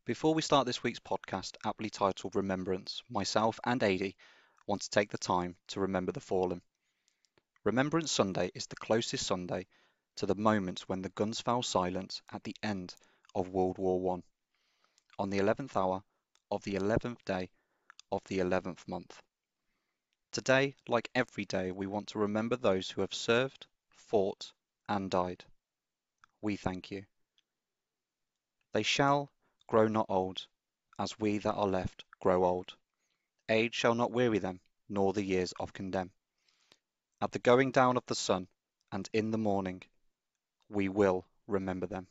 Before we start this week's podcast, aptly titled Remembrance, myself and Adi want to take the time to remember the fallen. Remembrance Sunday is the closest Sunday to the moment when the guns fell silent at the end of World War One, on the 11th hour of the 11th day of the 11th month. Today, like every day, we want to remember those who have served, fought, and died. We thank you. They shall grow not old, as we that are left grow old. Age shall not weary them, nor the years of condemn. At the going down of the sun, and in the morning, we will remember them.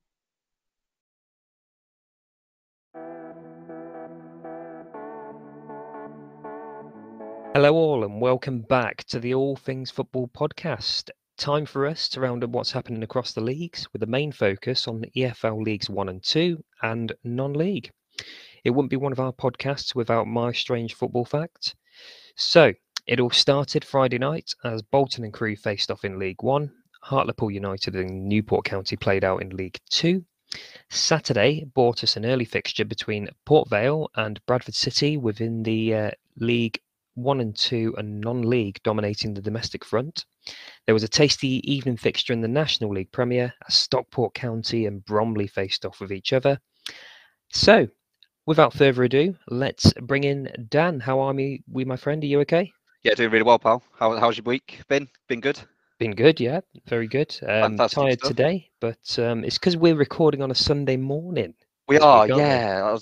Hello, all, and welcome back to the All Things Football podcast. Time for us to round up what's happening across the leagues, with the main focus on the EFL Leagues 1 and 2 and non-league. It wouldn't be one of our podcasts without my strange football facts. So, it all started Friday night as Bolton and Crewe faced off in League 1, Hartlepool United and Newport County played out in League 2. Saturday brought us an early fixture between Port Vale and Bradford City within the League 1 and 2 and non-league dominating the domestic front. There was a tasty evening fixture in the National League Premier as Stockport County and Bromley faced off with each other. So, without further ado, let's bring in Dan. How are we, my friend? Are you okay? Yeah, doing really well, pal. How's your week been? Been good? Been good, yeah. Very good. Fantastic Tired stuff. today, but it's because we're recording on a Sunday morning. We this are, week, aren't we? yeah. I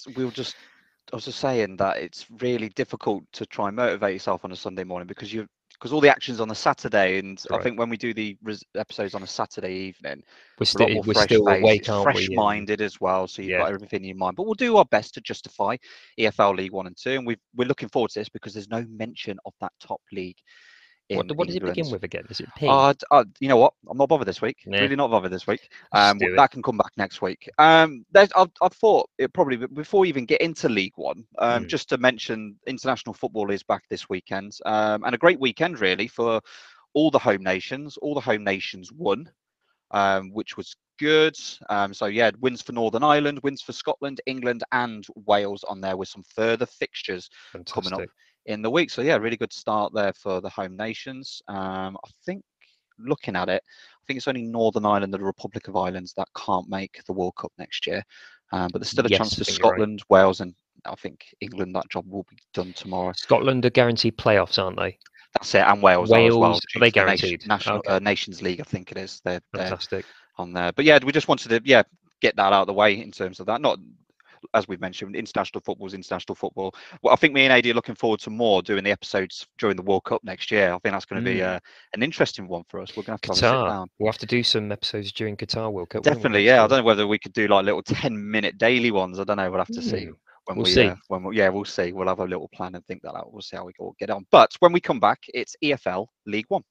was just saying that it's really difficult to try and motivate yourself on a Sunday morning because all the action's on a Saturday, and I Right. think when we do the episodes on a Saturday evening, We're a lot more we're fresh still face. awake, It's aren't we? fresh-minded as well, so you've Yeah. got everything in your mind. But we'll do our best to justify EFL League 1 and 2, and we're looking forward to this because there's no mention of that top league in What does it begin England. with again? Is it P? You know what? I'm not bothered this week. Nah, Really not bothered this week. just do it. That can come back next week. I've thought it probably before we even get into League One, just to mention international football is back this weekend, and a great weekend really for all the home nations. All the home nations won, which was good. So yeah, wins for Northern Ireland, wins for Scotland, England, and Wales on there with some further fixtures coming up Fantastic. in the week. So yeah, really good start there for the home nations. I think looking at it, I think it's only Northern Ireland and the Republic of Ireland that can't make the World Cup next year. But there's still a chance Yes, for I think you're right. Scotland, Wales, and I think England. That job will be done tomorrow. Scotland are guaranteed playoffs, aren't they? That's it, and Wales are as well, Wales, are due they to the guaranteed? Okay, Nations League. I think it is. They're fantastic. on there. But yeah, we just wanted to get that out of the way in terms of that. Not as we've mentioned, international football is international football. Well, I think me and AD are looking forward to more doing the episodes during the World Cup next year. I think that's going to be an interesting one for us. We're going to have a sit Qatar. down. We'll have to do some episodes during Qatar World Cup, won't we, Definitely, next yeah. I year? don't know whether we could do like little 10-minute daily ones. I don't know. We'll have to see We'll see. we'll see. We'll have a little plan and think that out. We'll see how we all get on. But when we come back, it's EFL League One.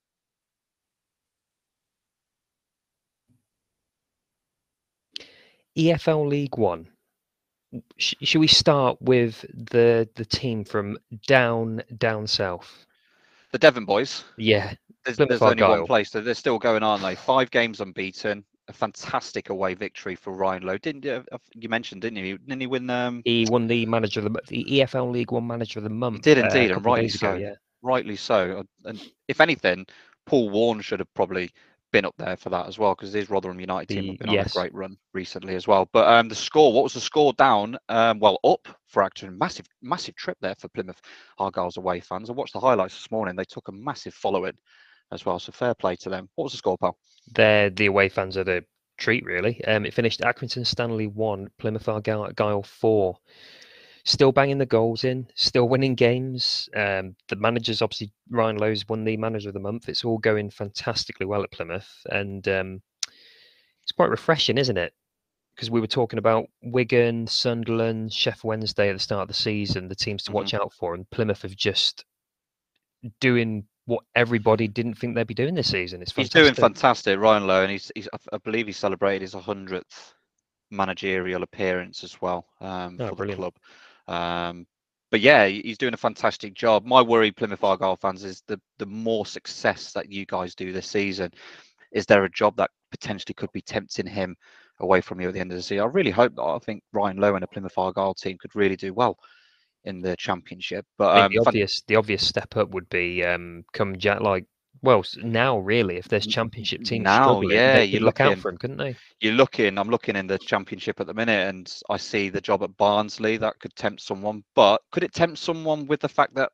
EFL League 1. Should we start with the team from down south? The Devon boys. Yeah, There's only one place, so they're still going, aren't they? 5 games unbeaten. A fantastic away victory for Ryan Lowe. Didn't you mentioned, didn't you? Didn't he win? He won the manager of the EFL League One Manager of the Month. He did indeed, a and couple of rightly days ago. so. Yeah, Rightly so. And if anything, Paul Warne should have probably been up there for that as well, because his Rotherham United team have been on a great run recently as well. But the score, what was the score down? Up for Acton. Massive trip there for Plymouth Argyle's away fans. I watched the highlights this morning. They took a massive following as well. So fair play to them. What was the score, pal? The away fans are the treat, really. It finished Accrington Stanley 1, Plymouth Argyle 4. Still banging the goals in, still winning games. The manager's obviously Ryan Lowe's won the Manager of the Month. It's all going fantastically well at Plymouth, and it's quite refreshing, isn't it? Because we were talking about Wigan, Sunderland, Sheffield Wednesday at the start of the season, the teams to watch out for, and Plymouth have just doing what everybody didn't think they'd be doing this season. It's fantastic. He's doing fantastic, Ryan Lowe, and I believe he celebrated his 100th managerial appearance as well for the club. But yeah, he's doing a fantastic job. My worry, Plymouth Argyle fans, is the more success that you guys do this season, is there a job that potentially could be tempting him away from you at the end of the season. I really hope that. I think Ryan Lowe and the Plymouth Argyle team could really do well in the Championship. But I think the obvious step up would be come Jack now really, if there's Championship teams now, struggling, yeah, they could look out for him, couldn't they? I'm looking in the Championship at the minute, and I see the job at Barnsley that could tempt someone. But could it tempt someone with the fact that,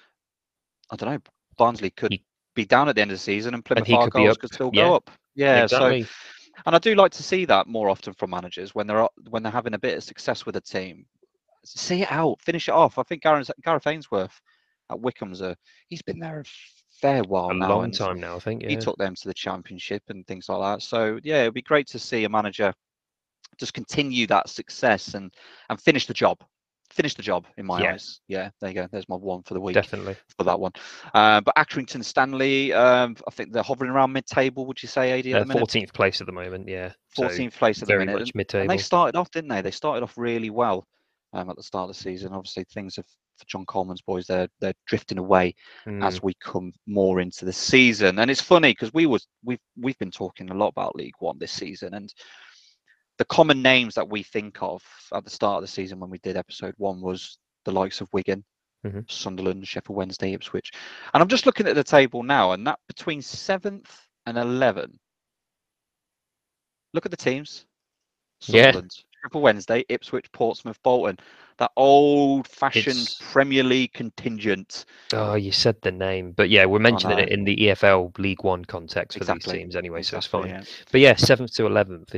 I don't know, Barnsley could be down at the end of the season and Plymouth he could be Argyle up. could still Yeah, go up? Yeah, exactly. so, and I do like to see that more often from managers when they're having a bit of success with a team. See it out, finish it off. I think Gareth Ainsworth at Wycombe's he's been there a fair while A now, long and time now, I think. he Yeah, took them to the Championship and things like that. So yeah, it'd be great to see a manager just continue that success and finish the job. Finish the job in my eyes. Yeah, there you go. There's my one for the week. Definitely For that one. But Accrington Stanley, I think they're hovering around mid-table. Would you say, AD, at the minute? 14th place at the moment. Yeah, 14th place at the very minute, much and they mid-table. started off, didn't they? They started off really well at the start of the season. Obviously, things have, for John Coleman's boys, they're drifting away as we come more into the season. And it's funny because we've been talking a lot about League One this season, and the common names that we think of at the start of the season when we did episode 1 was the likes of Wigan, Sunderland, Sheffield Wednesday, Ipswich. And I'm just looking at the table now, and that between 7th and 11th. Look at the teams. Sunderland, Sheffield Wednesday, Ipswich, Portsmouth, Bolton. That old-fashioned Premier League contingent. Oh, you said the name, but yeah, we're mentioning it in the EFL League One context for these teams anyway, so it's fine. Yeah. But yeah, 7th to 11th,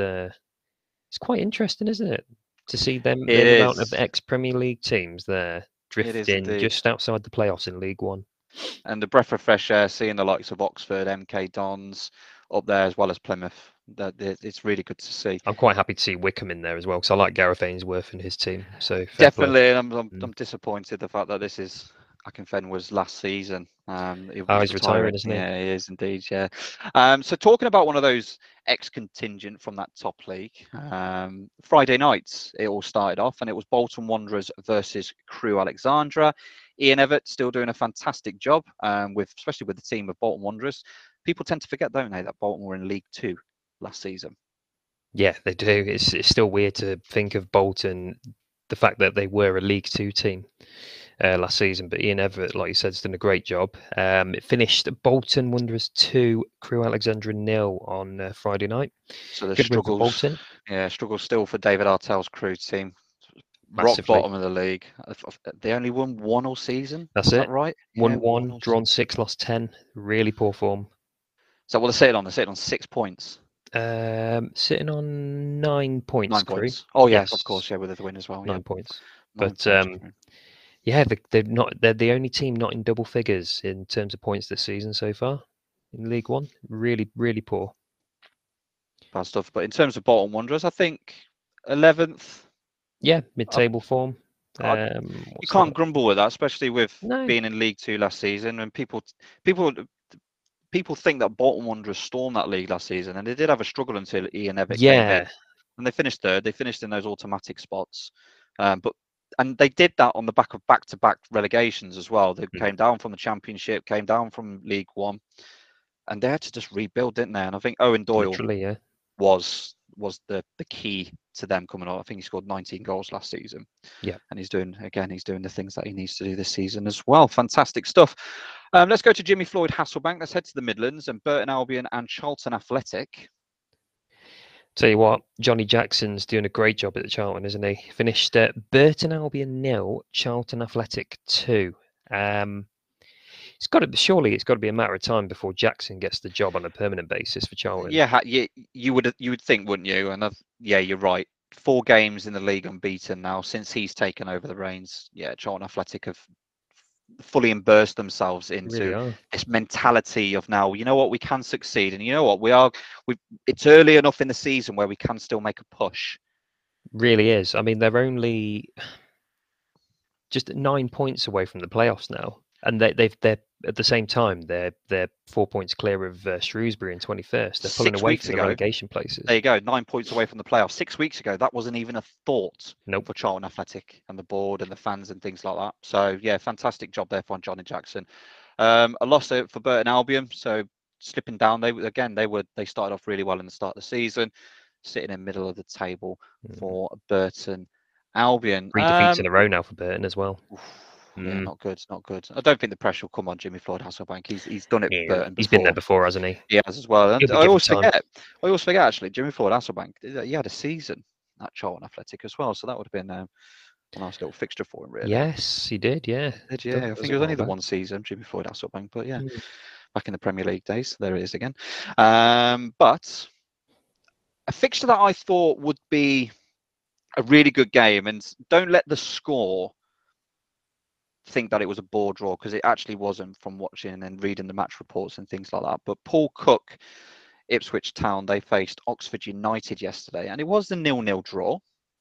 it's quite interesting, isn't it, to see them the amount of ex-Premier League teams there drifting just outside the playoffs in League One. And the breath of fresh air, seeing the likes of Oxford, MK Dons up there as well as Plymouth. It's really good to see. I'm quite happy to see Wycombe in there as well because I like Gareth Ainsworth and his team. So definitely, I'm disappointed the fact that this is Akinfen was last season. He's retiring, isn't he? Yeah, he is indeed. Yeah. So talking about one of those ex-contingent from that top league, Friday nights it all started off, and it was Bolton Wanderers versus Crewe Alexandra. Ian Evatt still doing a fantastic job, especially with the team of Bolton Wanderers. People tend to forget, don't they, that Bolton were in League Two last season. Yeah, they do. It's still weird to think of Bolton, the fact that they were a League Two team last season. But Ian Evatt, like you said, has done a great job. It finished Bolton Wanderers 2, Crewe Alexandra 0 on Friday night. So the struggles, struggles still for David Artell's Crewe team. Massively. Rock bottom of the league. They only won 1 all season. That's it. That right? Won 1, drawn 6, lost 10. Really poor form. So what they're sitting on? They're sitting on 6 points. Sitting on 9 points. 9 points. Oh yeah, yes. Of course, yeah, with the win as well. 9 points. But yeah, they're the only team not in double figures in terms of points this season so far in League One. Really, really poor. Bad stuff. But in terms of Bolton Wanderers, I think 11th. Yeah, mid-table form. You can't grumble with that, especially with being in League Two last season. And people think that Bolton Wanderers stormed that league last season, and they did have a struggle until Ian Evatt came in. And they finished third. They finished in those automatic spots. And they did that on the back of back-to-back relegations as well. They came down from the Championship, came down from League One, and they had to just rebuild, didn't they? And I think Owen Doyle was the key to them coming up. I think he scored 19 goals last season. Yeah. And he's doing the things that he needs to do this season as well. Fantastic stuff. Let's go to Jimmy Floyd Hasselbank. Let's head to the Midlands and Burton Albion and Charlton Athletic. Tell you what, Johnny Jackson's doing a great job at the Charlton, isn't he? Finished Burton Albion 0, Charlton Athletic 2. It's got to be a matter of time before Jackson gets the job on a permanent basis for Charlton. Yeah, you would think, wouldn't you? And you're right. 4 games in the league unbeaten now since he's taken over the reins. Yeah, Charlton Athletic have fully immersed themselves into this mentality of now, you know what, we can succeed, and you know what, it's early enough in the season where we can still make a push. Really is. I mean, they're only just 9 points away from the playoffs now, and they're at the same time they're 4 points clear of Shrewsbury in 21st. They're pulling away from the relegation places. There you go, 9 points away from the playoffs. 6 weeks ago, that wasn't even a thought for Charlton Athletic and the board and the fans and things like that. So yeah, fantastic job there from Johnny Jackson. A loss for Burton Albion, so slipping down. They started off really well in the start of the season. sitting in the middle of the table for Burton Albion. 3 defeats in a row now for Burton as well. Yeah, not good, not good. I don't think the pressure will come on Jimmy Floyd Hasselbank. He's done it for Burton before. He's been there before, hasn't he? He has as well. And He'll be I given always time. forget actually, Jimmy Floyd Hasselbank, he had a season at Charlton Athletic as well, so that would have been a nice little fixture for him, really. Yes, he did. Yeah, I think it was only the one season, Jimmy Floyd Hasselbank, but yeah, back in the Premier League days, there it is again. But a fixture that I thought would be a really good game, and don't let the score think that it was a bore draw, because it actually wasn't, from watching and reading the match reports and things like that. But Paul Cook, Ipswich Town, they faced Oxford United yesterday, and it was the 0-0 draw.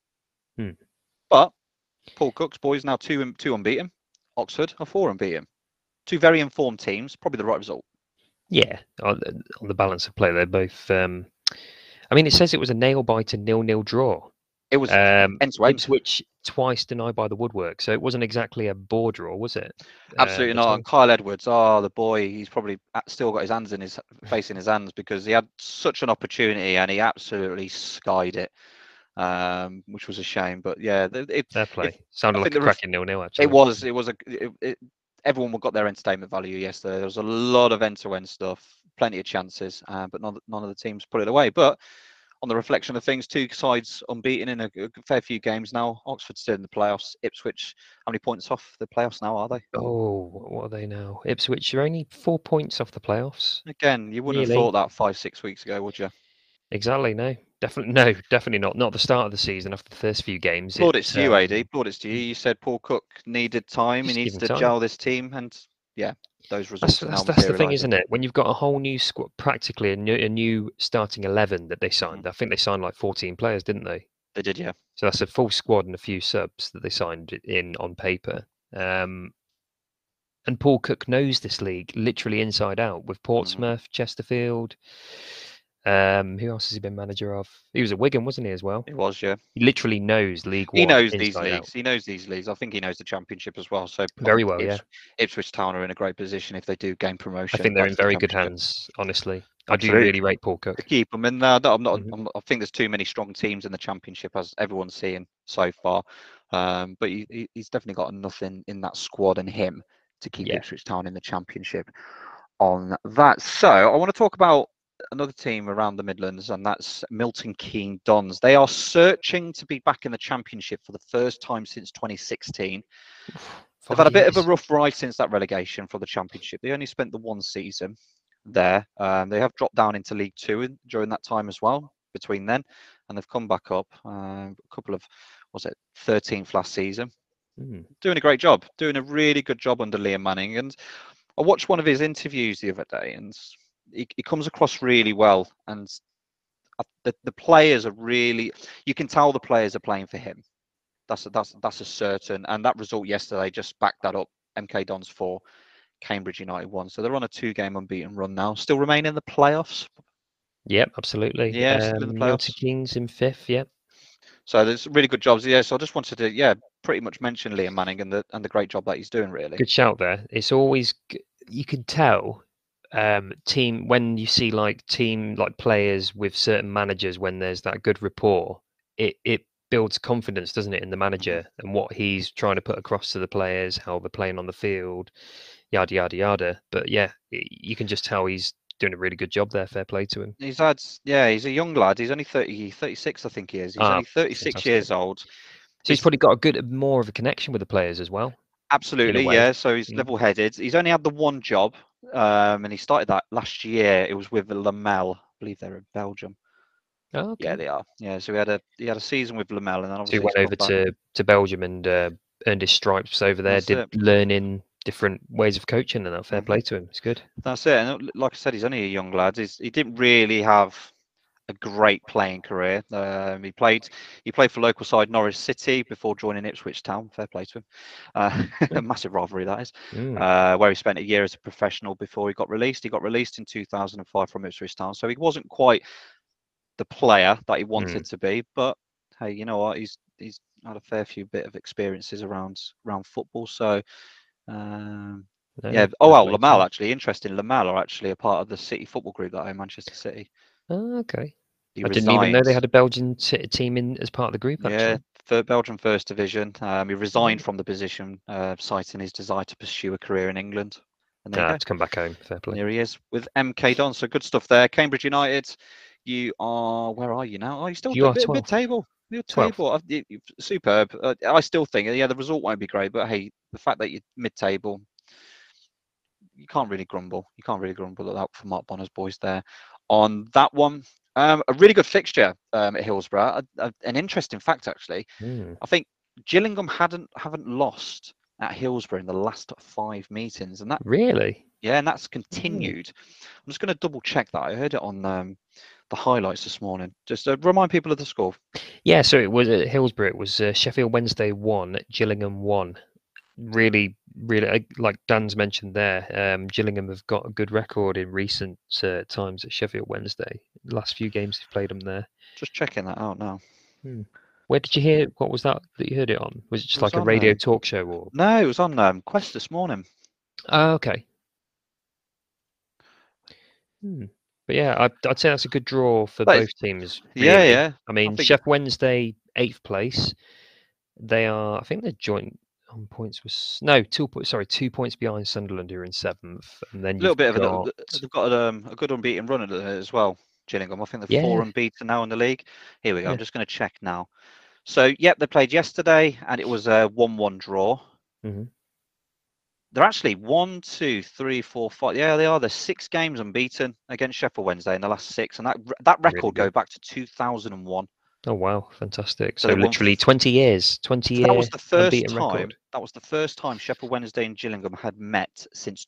But Paul Cook's boys now two unbeaten. Oxford are 4 unbeaten. Two very informed teams, probably the right result. Yeah, on the balance of play, they're both. I mean, it says it was a nail-biter 0-0 draw. It was end to end. Ipswich twice denied by the woodwork, so it wasn't exactly a bore draw, was it? Absolutely not. And Kyle Edwards, the boy, he's probably still got his hands in his face in his hands, because he had such an opportunity and he absolutely skied it, which was a shame. But yeah, fair play. Sounded like a cracking 0-0 actually. It was everyone got their entertainment value yesterday. There was a lot of end-to-end stuff, plenty of chances, but none of the teams put it away. But on the reflection of things, two sides unbeaten in a fair few games now. Oxford still in the playoffs. Ipswich, how many points off the playoffs now are they? Oh, what are they now? Ipswich are only 4 points off the playoffs. Again, you wouldn't have thought that 5-6 weeks ago, would you? Exactly, no. Definitely not. Not at the start of the season after the first few games. Plaudits to you, AD. Plaudits to you. You said Paul Cook needed time. He needs to gel this team, and yeah, those results are now That's the thing, isn't it? When you've got a whole new squad, practically a new starting 11 that they signed. I think they signed like 14 players, didn't they? They did, yeah. So that's a full squad and a few subs that they signed in on paper. And Paul Cook knows this league literally inside out, with Portsmouth, Chesterfield. Who else has he been manager of? He was at Wigan, wasn't he, as well? He was, yeah. He literally knows League One. He knows these leagues. He knows these leagues. I think he knows the Championship as well. So very well, yeah. Ipswich Town are in a great position if they do gain promotion. I think they're in very good hands, honestly. Absolutely. I do really rate Paul Cook. To keep them in. I think there's too many strong teams in the Championship, as everyone's seeing so far. But he's definitely got enough in that squad and him to keep Ipswich Town in the Championship on that. So I want to talk about another team around the Midlands, and that's Milton Keynes Dons. They are searching to be back in the Championship for the first time since 2016. They've had a bit of a rough ride since that relegation for the Championship. They only spent the one season there. They have dropped down into League Two during that time as well, between then, and they've come back up. A couple of, 13th last season. Doing a great job, doing a really good job under Liam Manning. And I watched one of his interviews the other day, and he comes across really well, and the players are really, you can tell the players are playing for him. That's a certain, and that result yesterday just backed that up. MK Dons 4, Cambridge United 1. So they're on a 2-game unbeaten run now, still remain in the playoffs. Yep, absolutely. Yeah, still in the playoffs. Milton Keynes in 5th, yep. So there's really good jobs. Yeah, so I just wanted to pretty much mention Liam Manning and the great job that he's doing, really. Good shout there. It's always, you can tell team, when you see like players with certain managers, when there's that good rapport, it builds confidence, doesn't it, in the manager and what he's trying to put across to the players, how they're playing on the field, yada yada yada. But yeah, you can just tell he's doing a really good job there. Fair play to him. He's a young lad. He's only 36, I think he is. He's only 36 years old. So he's probably got more of a connection with the players as well. Absolutely, yeah. So he's level-headed. He's only had the one job, and he started that last year. It was with Lamel. I believe they're in Belgium. Oh, okay. Yeah, they are. Yeah, so he had a season with Lamel, and then obviously he went over to Belgium and earned his stripes over there. Learning different ways of coaching, and that fair play to him. It's good. That's it. And like I said, he's only a young lad. He didn't really have a great playing career. He played for local side Norwich City before joining Ipswich Town. Fair play to him. A massive rivalry, that is. Where he spent a year as a professional before he got released. He got released in 2005 from Ipswich Town, so he wasn't quite the player that he wanted to be. But hey, you know what? He's had a fair few bit of experiences around football. So yeah. Oh well, Lamel actually. Interesting. Lamel are actually a part of the City football group that own Manchester City. Oh, okay. He I didn't even know resigned. they had a Belgian team in as part of the group, Yeah, actually. for Belgian First Division. He resigned Mm. from the position, citing his desire to pursue a career in England. And there you Ah, go. to come back home. Fair play. There he is with MK Don. So good stuff there. Cambridge United, you are, where are you now? Oh, you still You a are bit 12th. mid-table. 12th. Mid-table. Superb. I still think, yeah, the result won't be great, but hey, the fact that you're mid-table, you can't really grumble. You can't really grumble at that for Mark Bonner's boys there. On that one, a really good fixture at Hillsborough. An interesting fact, actually. Mm. I think Gillingham haven't lost at Hillsborough in the last 5 meetings, and that Really? and that's Mm. continued. I'm just going to double check that. I heard it on the highlights this morning. Just to remind people of the score. Yeah, so it was at Hillsborough. It was Sheffield Wednesday 1, Gillingham 1. Really, really, like Dan's mentioned there, Gillingham have got a good record in recent times at Sheffield Wednesday. The last few games they've played them there. Just checking that out now. Where did you hear? What was that you heard it on? Was it just It was like a on radio talk show or? no, it was on Quest this morning. Oh, okay. But yeah, I'd say that's a good draw for But both teams, yeah, really. yeah. I mean, I think Sheffield Wednesday 8th place. They are, I think they're joint on points with no 2 points behind Sunderland, who are in 7th, and then a little you've bit of got they've got a good unbeaten run at it as well. Gillingham. I think they're 4 yeah, unbeaten now in the league. Here we go. yeah. I'm just going to check now. So, yep, they played yesterday, and it was a 1-1 draw. Mm-hmm. They're actually 1, 2, 3, 4, 5. Yeah, they are. There's 6 games unbeaten against Sheffield Wednesday in the last 6, and that Really record good. goes back to 2001. Oh wow, fantastic! So So they won. literally 20 years, 20 So that was year the first unbeaten time. record. That was the first time Sheffield Wednesday and Gillingham had met since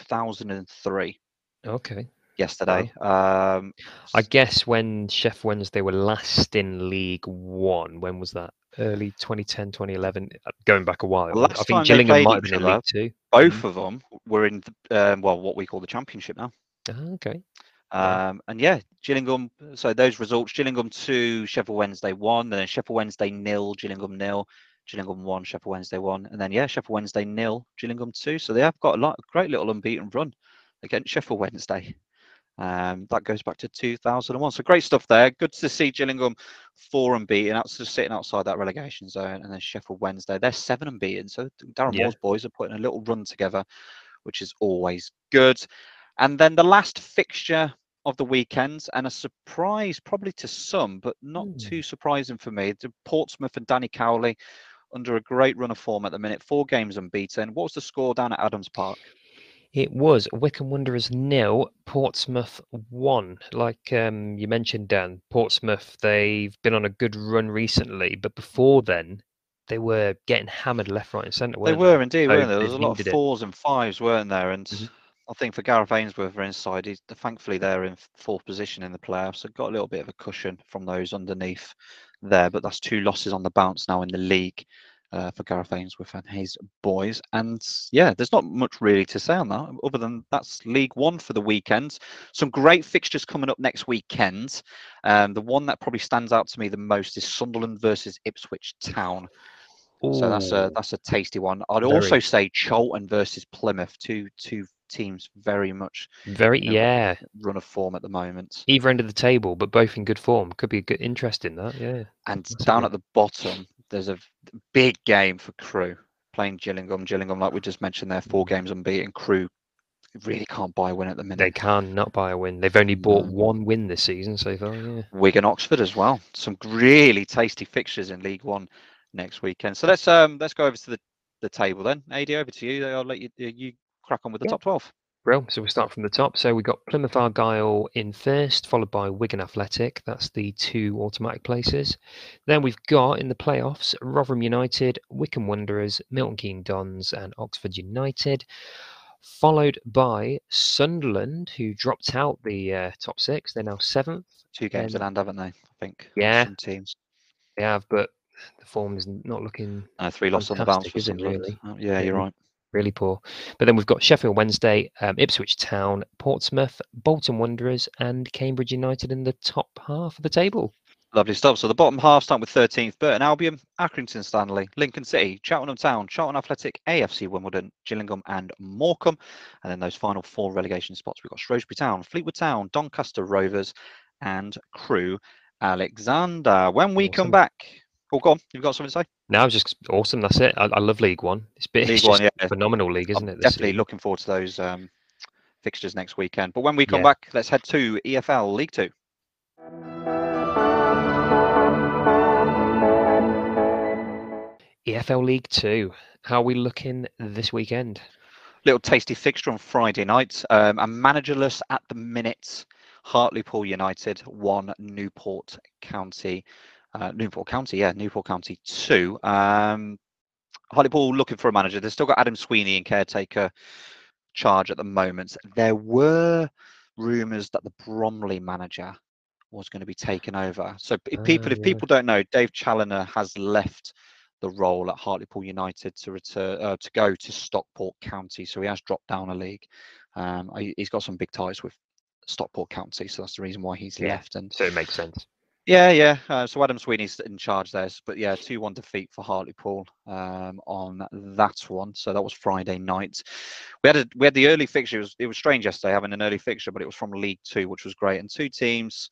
2003. Okay, Yesterday. wow. I guess when Sheffield Wednesday were last in League One, when was that? Early 2010, 2011, going back a The while. I last think time they Gillingham played might have each been in other, League Two. both of them were in what we call the Championship now. Okay. Wow. And yeah, Gillingham. So those results: Gillingham 2, Sheffield Wednesday 1, and then Sheffield Wednesday 0, Gillingham 0, Gillingham 1, Sheffield Wednesday 1, and then yeah, Sheffield Wednesday 0, Gillingham 2. So they have got a great little unbeaten run against Sheffield Wednesday. That goes back to 2001. So great stuff there. Good to see Gillingham 4 unbeaten. That's just sitting outside that relegation zone, and then Sheffield Wednesday they're 7 unbeaten. So Darren Yeah. Moore's boys are putting a little run together, which is always good. And then the last fixture of the weekend, and a surprise probably to some, but not too surprising for me. The Portsmouth and Danny Cowley under a great run of form at the minute, 4 games unbeaten. What was the score down at Adams Park? It was Wycombe Wanderers 0, Portsmouth 1. Like you mentioned, Dan, Portsmouth, they've been on a good run recently, but before then, they were getting hammered left, right, and centre, They weren't were they? indeed, So weren't there? There they was a lot of needed it. 4s and 5s, weren't there? And Mhm. I think for Gareth Ainsworth inside, thankfully they're in 4th position in the playoffs. So got a little bit of a cushion from those underneath there, but that's 2 losses on the bounce now in the league for Gareth Ainsworth and his boys. And yeah, there's not much really to say on that, other than that's League One for the weekend. Some great fixtures coming up next weekend. The one that probably stands out to me the most is Sunderland versus Ipswich Town. So Oh, that's a tasty one. I'd also very, say Charlton versus Plymouth, two teams very much very, in a yeah. run of form at the moment. Either end of the table, but both in good form. Could be a good interest in that, yeah. And down Massively. at the bottom, there's a big game for Crewe playing Gillingham. Gillingham, like we just mentioned, they're 4 games unbeaten. Crewe really can't buy a win at the They minute. can not buy a win. They've only bought No. one win this season so far, yeah. Wigan Oxford as well. Some really tasty fixtures in League One next weekend. So let's go over to the table then. AD, over to you. I'll let you crack on with the Yeah. top 12. Well, so we'll start from the top. So we've got Plymouth Argyle in first, followed by Wigan Athletic. That's the 2 automatic places. Then we've got in the playoffs Rotherham United, Wycombe Wanderers, Milton Keynes Dons, and Oxford United. Followed by Sunderland, who dropped out the top 6. They're now 7th. 2 games in hand, haven't they? I think. Yeah, Some teams. they have, but the form is not looking 3 losses on the bounce fantastic, for is it Sunderland. really? Yeah, you're right. Really poor. But then we've got Sheffield Wednesday, Ipswich Town, Portsmouth, Bolton Wanderers, and Cambridge United in the top half of the table. Lovely stuff. So the bottom half starting with 13th, Burton Albion, Accrington Stanley, Lincoln City, Cheltenham Town, Charlton Athletic, AFC Wimbledon, Gillingham and Morecambe. And then those final 4 relegation spots, we've got Shrewsbury Town, Fleetwood Town, Doncaster Rovers and Crewe. Alexander. When we come Awesome. back, oh, go on. You've got something to say? No, just awesome. That's it. I love League One. It's League just One, yeah. a phenomenal league, isn't I'm it? This definitely season. looking forward to those fixtures next weekend. But when we come Yeah. back, let's head to EFL League Two. EFL League Two. How are we looking this weekend? Little tasty fixture on Friday night. A managerless at the minute. Hartlepool United 1, Newport County 2. Hartlepool looking for a manager. They've still got Adam Sweeney in caretaker charge at the moment. There were rumours that the Bromley manager was going to be taken over. So if people don't know, Dave Challoner has left the role at Hartlepool United to return to go to Stockport County. So he has dropped down a league. He's got some big ties with Stockport County, so that's the reason why he's left. And so it makes sense. Yeah. So Adam Sweeney's in charge there. But yeah, 2-1 defeat for Hartlepool on that one. So that was Friday night. We had the early fixture. It was strange yesterday having an early fixture, but it was from League Two, which was great. And two teams,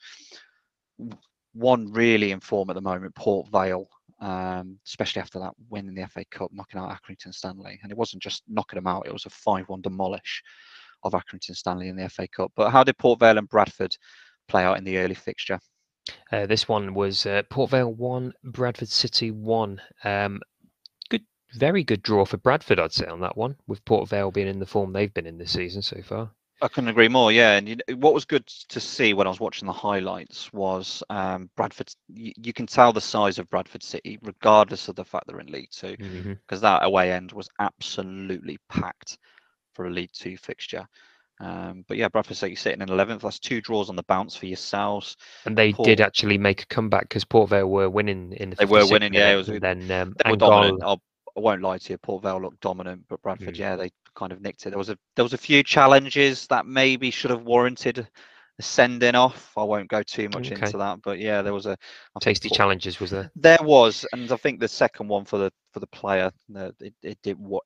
one really in form at the moment, Port Vale, especially after that win in the FA Cup, knocking out Accrington Stanley. And it wasn't just knocking them out; it was a 5-1 demolish of Accrington Stanley in the FA Cup. But how did Port Vale and Bradford play out in the early fixture? This one was Port Vale 1, Bradford City 1. Very good draw for Bradford, I'd say, on that one, with Port Vale being in the form they've been in this season so far. I couldn't agree more. Yeah, and what was good to see when I was watching the highlights was Bradford. You can tell the size of Bradford City, regardless of the fact they're in League Two, because that away end was absolutely packed for a League Two fixture. But yeah, Bradford City sitting in 11th. That's 2 draws on the bounce for yourselves. And they did actually make a comeback because Port Vale were winning in the 56th They were winning, minute, yeah. It was, and then they were dominant. I won't lie to you, Port Vale looked dominant, but Bradford, yeah, they kind of nicked it. There was a few challenges that maybe should have warranted a sending off. I won't go too much into that, but yeah, there was tasty challenges, was there? There was, and I think the second one for the player, it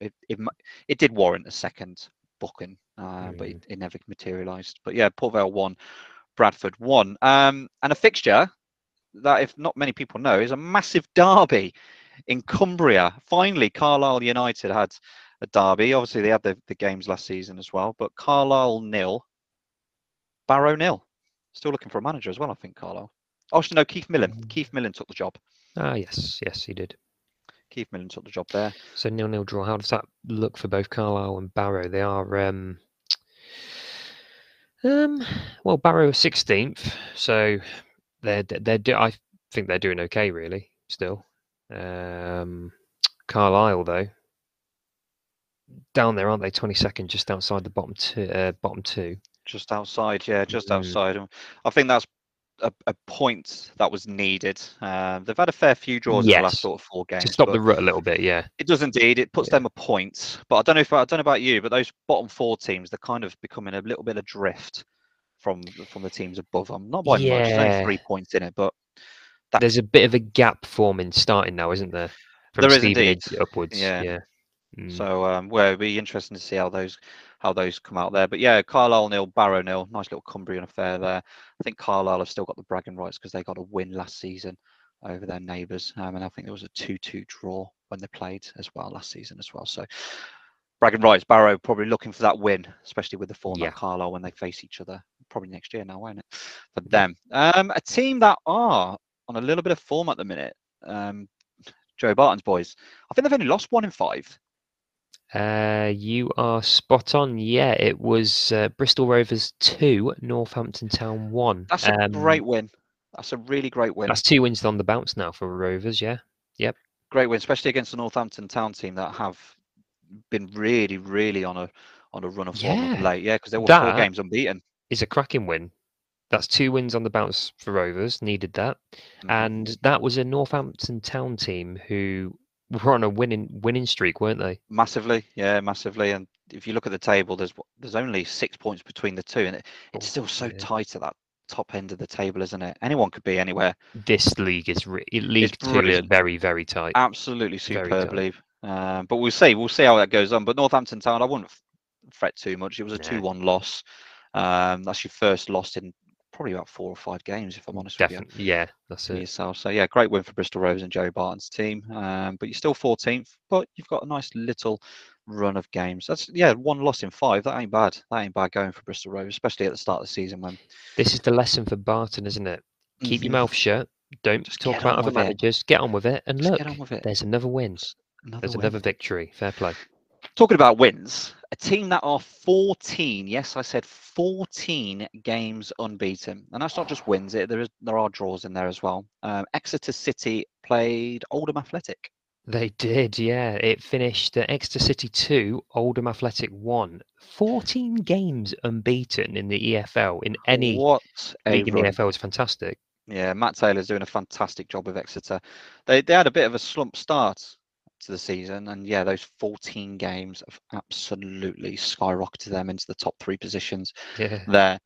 did warrant a second booking, but it never materialised. But yeah, Port Vale 1, Bradford 1, and a fixture that, if not many people know, is a massive derby in Cumbria. Finally, Carlisle United had a derby. Obviously, they had the games last season as well, but Carlisle 0, Barrow 0. Still looking for a manager as well, I think, Carlisle. Oh, no, Keith Millen. Keith Millen took the job. Ah, yes, he did. Keith Millen took the job there. So 0-0 draw. How does that look for both Carlisle and Barrow? They are well, Barrow 16th, so I think they're doing okay, really, still. Carlisle, though, down there, aren't they? 22nd, just outside the bottom two. Just outside, yeah, just outside. I think that's a point that was needed. They've had a fair few draws in the last sort of 4 games to stop the rut a little bit. Yeah, it does indeed. It puts them a point, but I don't know about you, but those bottom 4 teams, they're kind of becoming a little bit adrift from the teams above them. Not by much. There's only 3 points in it, but there's a bit of a gap forming starting now, isn't there? There is indeed. Upwards. Yeah. So it'll be interesting to see how those come out there. But yeah, Carlisle 0, Barrow 0. Nice little Cumbrian affair there. I think Carlisle have still got the bragging rights because they got a win last season over their neighbours, and I think there was a 2-2 draw when they played as well last season as well. So bragging rights, Barrow probably looking for that win, especially with the form of Carlisle when they face each other probably next year now, won't it? For them, a team that are on a little bit of form at the minute. Joe Barton's boys. I think they've only lost 1 in 5. You are spot on. Yeah, it was Bristol Rovers 2, Northampton Town 1. That's a great win. That's a really great win. That's 2 wins on the bounce now for Rovers. Yeah. Yep. Great win, especially against the Northampton Town team that have been really, really on a run of form of late. Yeah, because they were 4 games unbeaten. Is a cracking win. That's 2 wins on the bounce for Rovers. Needed that, and that was a Northampton Town team who were on a winning streak, weren't they? Massively, yeah, massively. And if you look at the table, there's only 6 points between the two, and it's still so tight at that top end of the table, isn't it? Anyone could be anywhere. This league is League Two is very, very tight. Absolutely superbly. But we'll see how that goes on. But Northampton Town, I wouldn't fret too much. It was a 2-1 loss. That's your first loss in probably about 4 or 5 games, if I'm honest with you, Definitely, yeah, that's for it. yourself. So yeah, great win for Bristol Rovers and Joey Barton's team. But you're still 14th, but you've got a nice little run of games. That's 1 loss in 5. That ain't bad. That ain't bad going for Bristol Rovers, especially at the start of the season when. This is the lesson for Barton, isn't it? Keep your Mhm. mouth shut. Don't Just talk get about on other with it. managers. Get on with it. And Just look, get on with it. there's another win. Another There's win. another victory. Fair play. Talking about wins, a team that are 14, yes, I said 14 games unbeaten. And that's not just wins, there are draws in there as well. Exeter City played Oldham Athletic. They did, yeah. It finished Exeter City 2, Oldham Athletic 1. 14 games unbeaten in the EFL, in any What a league in the run. EFL is fantastic. Yeah, Matt Taylor's doing a fantastic job with Exeter. They had a bit of a slump start to the season, and yeah, those 14 games have absolutely skyrocketed them into the top 3 positions Yeah. there.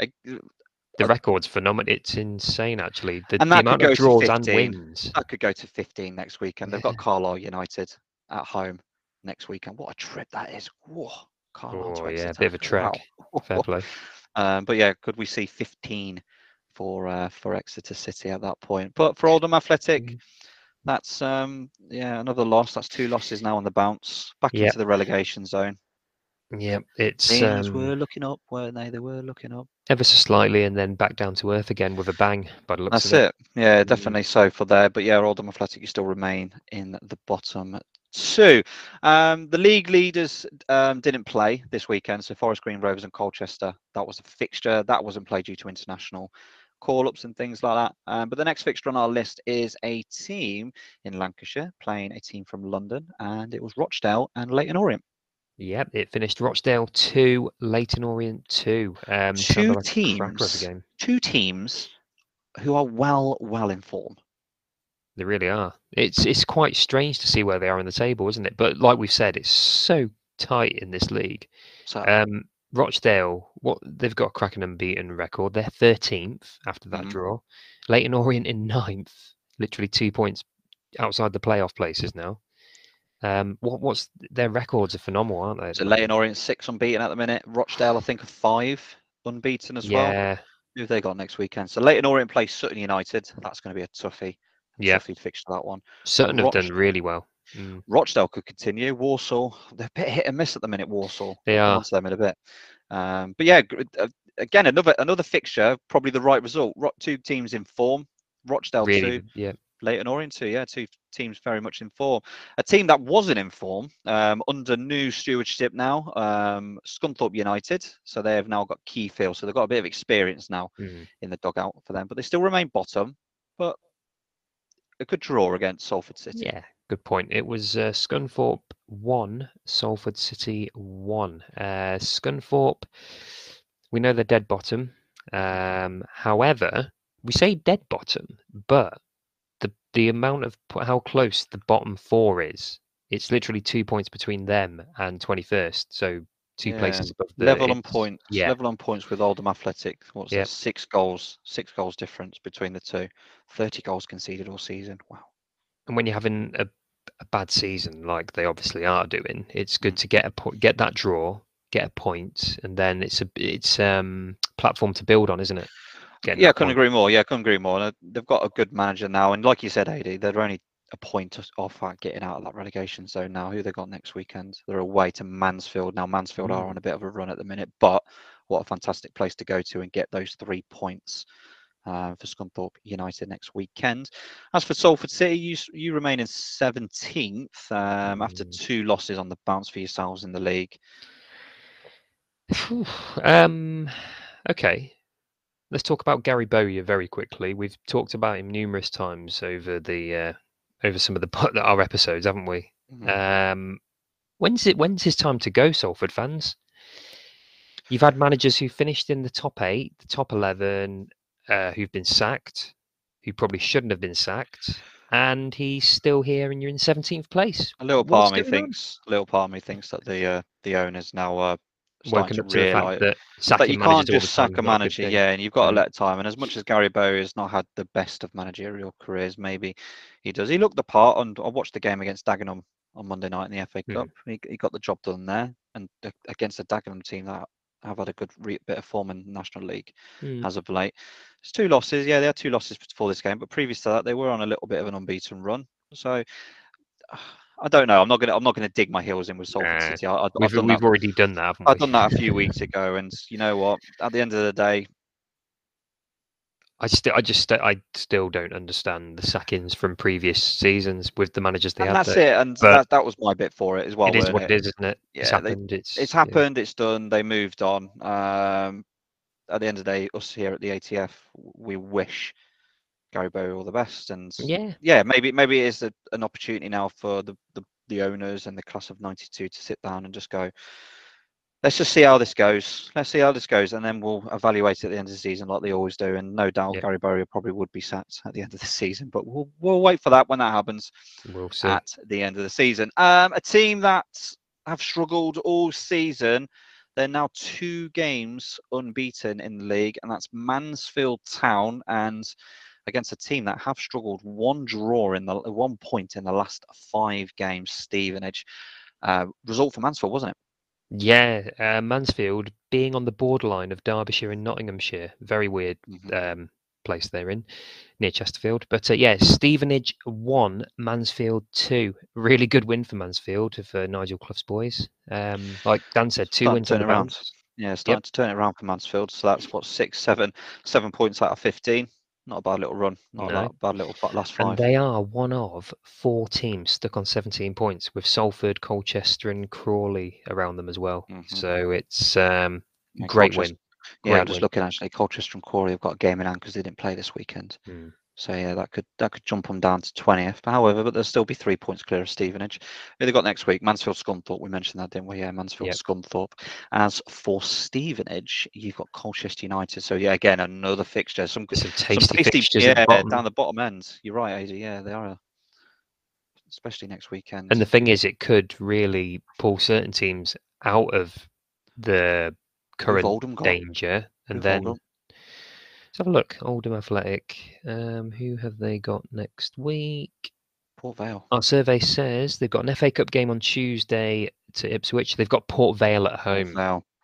The record's phenomenal. It's insane, actually. The And that could amount of go to draws and 15. wins. That could go to 15 next weekend. They've got Carlisle United at home next weekend. What a trip that is. Whoa, Carlisle Oh, to yeah, Exeter. bit of a trek. Fair Wow. play. But yeah, could we see 15 for Exeter City at that point? But for Oldham Athletic, that's another loss. That's 2 losses now on the bounce, back Yep. into the relegation zone. Yep. It's Things were looking up, weren't they? They were looking up. ever so slightly, and then back down to earth again with a bang, by the looks That's of it. it. Yeah, definitely so for there. But yeah, Oldham Athletic, you still remain in the bottom 2. The league leaders didn't play this weekend. So Forest Green Rovers and Colchester, that was a fixture. That wasn't played due to international call-ups and things like that. But the next fixture on our list is a team in Lancashire playing a team from London, and it was Rochdale and Leyton Orient. Yep, it finished Rochdale 2, Leyton Orient 2. Sounded Two like a cracker of a teams, game. two teams who are well in form. They really are. It's quite strange to see where they are in the table, isn't it? But like we've said, it's so tight in this league. So, Rochdale, what they've got a cracking unbeaten record. They're 13th after that draw. Leyton Orient in 9th, literally 2 points outside the playoff places now. What's their records are phenomenal, aren't they? so Leyton Orient 6 unbeaten at the minute. Rochdale, I think, are 5 unbeaten as well. Yeah, Who have they got next weekend? So Leyton Orient play Sutton United. That's going to be a toughie. yeah. Toughie fixture, that one. Sutton have done really well. Rochdale could continue. Walsall, they're a bit hit and miss at the minute. Walsall. They We'll come are. on to them in a bit. But yeah, again, another fixture, probably the right result. 2 teams in form. Rochdale 2, Really, yeah. Leyton Orient 2. Yeah, 2 teams very much in form. A team that wasn't in form under new stewardship now, Scunthorpe United. So they have now got Keyfield. So they've got a bit of experience now in the dugout for them. But they still remain bottom. But a good draw against Salford City. Yeah, good point. It was Scunthorpe 1, Salford City 1. Scunthorpe, we know they're dead bottom. However, we say dead bottom, but the amount of how close the bottom 4 is, it's literally 2 points between them and 21st. So 2 places above the level on points. Yeah, Level on points with Oldham Athletic. What's that? 6 goals. 6 goals difference between the two. 30 goals conceded all season. Wow. and when you're having a bad season like they obviously are doing, it's good to get that draw, get a point, and then it's platform to build on, isn't it? Yeah, couldn't agree more. Yeah, couldn't agree more. They've got a good manager now, and like you said, AD, they're only a point off at getting out of that relegation zone now. Who they got next weekend? They're away to Mansfield. Now Mansfield are on a bit of a run at the minute, but what a fantastic place to go to and get those 3 points for Scunthorpe United next weekend. As for Salford City, you remain in 17th after 2 losses on the bounce for yourselves in the league. Okay. Let's talk about Gary Bowyer very quickly. We've talked about him numerous times over some of our episodes, haven't we? When's his time to go, Salford fans? You've had managers who finished in the top 8, the top 11, who've been sacked, who probably shouldn't have been sacked, and he's still here, and you're in 17th place. A little part of me thinks that the owners now are starting to realise that you can't just sack a manager, and you've got to let time. And as much as Gary Bowyer has not had the best of managerial careers, maybe he does. He looked the part, and I watched the game against Dagenham on Monday night in the FA Cup. He got the job done there, and against the Dagenham team that have had a good bit of form in the National League Mm. as of late. It's 2 losses. Yeah, they had 2 losses before this game, but previous to that, they were on a little bit of an unbeaten run. So I don't know. I'm not gonna dig my heels in with Salford Nah, City. I've done that. we've already done that, haven't I've we? done that a few weeks ago, and you know what? At the end of the day, I still don't understand the sackings from previous seasons with the managers they and had that's there. it. And But that was my bit for it as well, it is weren't what it? it is, isn't it? It's Yeah, happened. it's It's happened. It's done. They moved on. At the end of the day, us here at the ATF, we wish Gary Bowyer all the best. And yeah. yeah, maybe it is an opportunity now for the owners and the class of '92 to sit down and just go, let's just see how this goes. Let's see how this goes, and then we'll evaluate it at the end of the season like they always do. And no doubt Yep. Gary Bowyer probably would be sacked at the end of the season, but we'll wait for that when that happens We'll see. at the end of the season. A team that have struggled all season. They're now 2 games unbeaten in the league, and that's Mansfield Town, and against a team that have struggled, 1 draw in the 1 point in the last 5 games. Stevenage. Result for Mansfield, wasn't it? Yeah, Mansfield being on the borderline of Derbyshire and Nottinghamshire. Very weird place they're in, near Chesterfield. But yeah, Stevenage 1, Mansfield 2. Really good win for Mansfield, for Nigel Clough's boys. Like Dan said, 2 Starting wins to on turn the it around. bounce. Yeah, starting to turn it around for Mansfield. So that's what 7 points out of 15. Not a bad little run. Not No. a bad little last And 5. they are one of 4 teams stuck on 17 points, with Salford, Colchester, and Crawley around them as well. So it's great win. Yeah, I'm Great just win. looking actually. Colchester and Crawley have got a game in hand because they didn't play this weekend. So yeah, that could jump them down to 20th. However, but they'll still be 3 points clear of Stevenage. Who they got next week? Mansfield Scunthorpe. We mentioned that, didn't we? Yeah, Mansfield Scunthorpe. As for Stevenage, you've got Colchester United. So yeah, again another fixture. Some tasty fixtures at the bottom. down the bottom end. You're right, AD. Yeah, they are. Especially next weekend. And the thing is, it could really pull certain teams out of the current danger. And then let's have a look. Oldham Athletic. Who have they got next week? Port Vale. Our survey says they've got an FA Cup game on Tuesday to Ipswich. They've got Port Vale at home.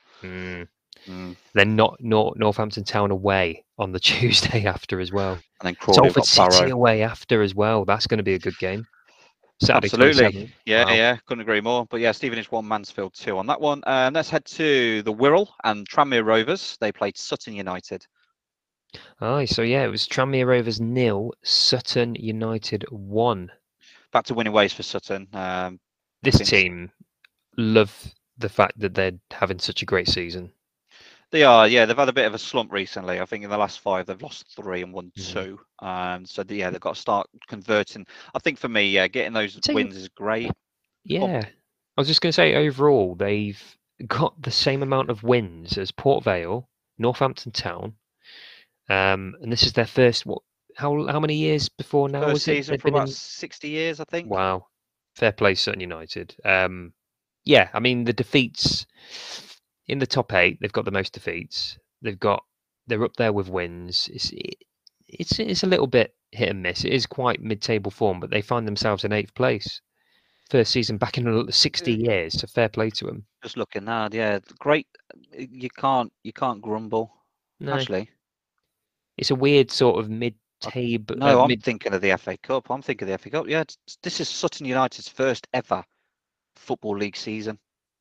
Then Northampton Town away on the Tuesday after as well. And then Crawley Salford City away after as well. That's going to be a good game. Saturday, absolutely. 27th. Yeah, wow. Yeah, couldn't agree more. But yeah, Stevenage 1, Mansfield 2 on that one. Let's head to the Wirral and Tranmere Rovers. They played Sutton United. Aye, so yeah, it was Tranmere Rovers 0, Sutton United 1. Back to winning ways for Sutton. This team love the fact that they're having such a great season. They are, yeah. They've had a bit of a slump recently. I think in the last 5, they've lost 3 and won 2. So yeah, they've got to start converting. I think for me, yeah, getting those wins is great. Yeah, I was just going to say overall, they've got the same amount of wins as Port Vale, Northampton Town, and this is their first. How many years before now? First season for about 60 years, I think. Wow, fair play, Sutton United. Yeah, I mean the defeats. In the top 8, they've got the most defeats. They're up there with wins. It's a little bit hit and miss. It is quite mid-table form, but they find themselves in 8th place. First season back in 60 years, so fair play to them. Just looking now, yeah, great. You can't grumble. No. Actually, it's a weird sort of mid-table. No, I'm thinking of the FA Cup. Yeah, this is Sutton United's first ever Football League season.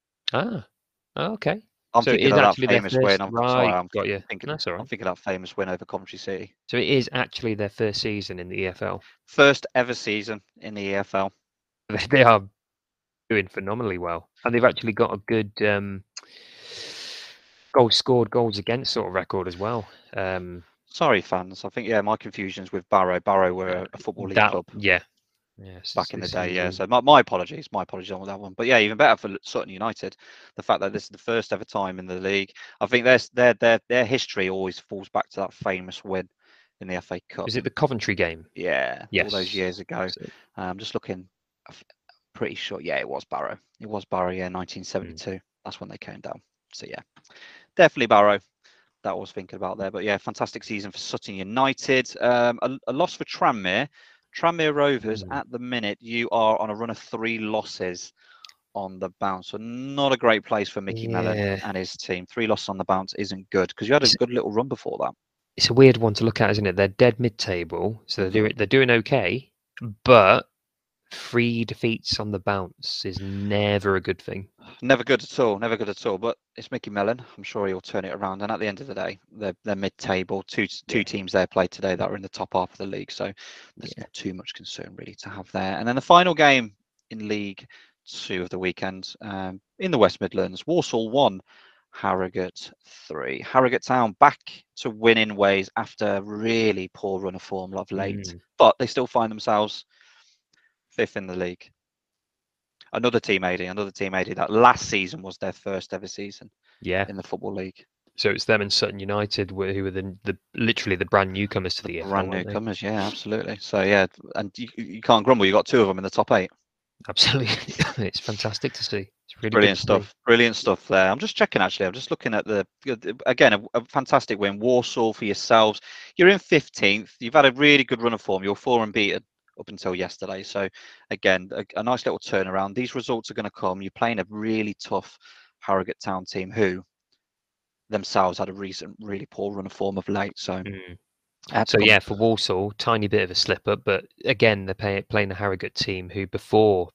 Okay. I'm thinking of that famous win. I'm sorry, I'm thinking of that famous win over Coventry City. So it is actually their first season in the EFL. First ever season in the EFL. They are doing phenomenally well, and they've actually got a good goals scored, goals against sort of record as well. Sorry, fans. I think my confusion's with Barrow. Barrow were a Football League club. Yeah. Back in the day, yeah. So my apologies on that one. But yeah, even better for Sutton United, the fact that this is the first ever time in the league. I think their history always falls back to that famous win in the FA Cup. Is it the Coventry game? Yeah, all those years ago. I'm just looking. Pretty sure. Yeah, it was Barrow. Yeah, 1972. That's when they came down. So yeah, definitely Barrow. That I was thinking about there. But yeah, fantastic season for Sutton United. A loss for Tranmere. Tranmere Rovers, at the minute, you are on a run of 3 losses on the bounce. So not a great place for Mickey Mellon Yeah, and his team. 3 losses on the bounce isn't good because you had a it's good little run before that. it's a weird one to look at, isn't it? They're dead mid-table, so Mhm. they're doing okay, but 3 defeats on the bounce is never a good thing. Never good at all. Never good at all. But it's Mickey Mellon. I'm sure he'll turn it around. And at the end of the day, they're mid-table. Two Yeah, teams there played today that are in the top half of the league. So there's yeah. not too much concern really to have there. And then the final game in League Two of the weekend in the West Midlands, Walsall 1, Harrogate 3. Harrogate Town back to winning ways after really poor run of form of late, Mm, but they still find themselves fifth in the league. Another team, AD, that last season was their first ever season yeah. in the Football League. So it's them and Sutton United who were the literally the brand newcomers to The the EFL, brand weren't they? newcomers, yeah, absolutely. So yeah, and you can't grumble. You got two of them in the top 8. Absolutely. It's fantastic to see. It's really good Brilliant to see. stuff. Brilliant stuff there. I'm just checking actually. I'm just looking at again a fantastic win. Walsall for yourselves. You're in 15th. You've had a really good run of form. You're 4 unbeaten up until yesterday. So again, a nice little turnaround. These results are going to come. You're playing a really tough Harrogate Town team who themselves had a recent really poor run of form of late. So Mm. I had to So come. yeah, for Walsall, tiny bit of a slip up, but again, they're playing a Harrogate team who, before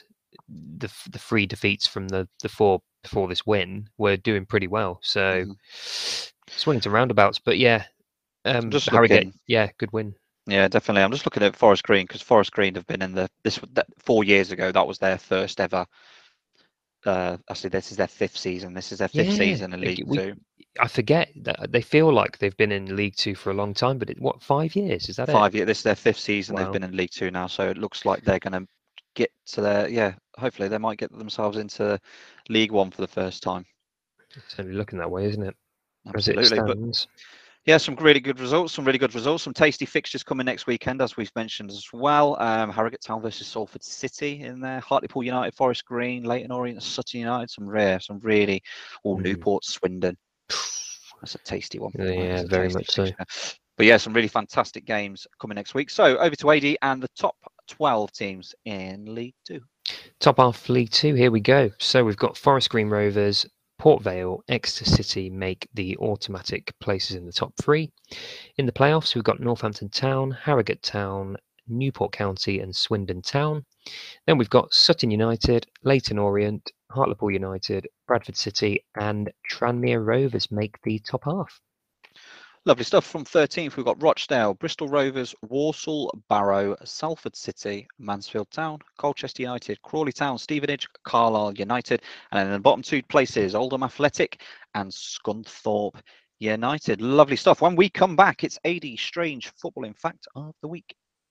the 3 defeats from the 4 before this win, were doing pretty well. So Mhm. swings and roundabouts, but yeah, I'm just Harrogate, looking. yeah, good win. Yeah, definitely. I'm just looking at Forest Green because Forest Green have been in this 4 years ago. That was their first ever. Actually, this is their 5th season. This is their 5th Yeah, season in League Two. I forget that they feel like they've been in League Two for a long time, but what, 5 years? Is that it? 5 year. This is their 5th season. They've Wow. been in League Two now, so it looks like they're going to get to their. Yeah, hopefully they might get themselves into League One for the first time. It's certainly looking that way, isn't it? As it Absolutely, but stands. yeah, some really good results, some tasty fixtures coming next weekend, as we've mentioned as well. Harrogate Town versus Salford City in there, Hartlepool United, Forest Green, Leyton Orient, Sutton United, some really, Mm. Newport, Swindon. That's a tasty one. That Yeah, is a very tasty much so. fixture. But yeah, some really fantastic games coming next week. So over to AD and the top 12 teams in League Two. Top half League Two, here we go. So we've got Forest Green Rovers, Port Vale, Exeter City make the automatic places in the top 3. In the playoffs, we've got Northampton Town, Harrogate Town, Newport County, and Swindon Town. Then we've got Sutton United, Leyton Orient, Hartlepool United, Bradford City, and Tranmere Rovers make the top half. Lovely stuff. From 13th, we've got Rochdale, Bristol Rovers, Walsall, Barrow, Salford City, Mansfield Town, Colchester United, Crawley Town, Stevenage, Carlisle United, and then in the bottom 2 places, Oldham Athletic and Scunthorpe United. Lovely stuff. When we come back, it's AD Strange Footballing Fact of the Week.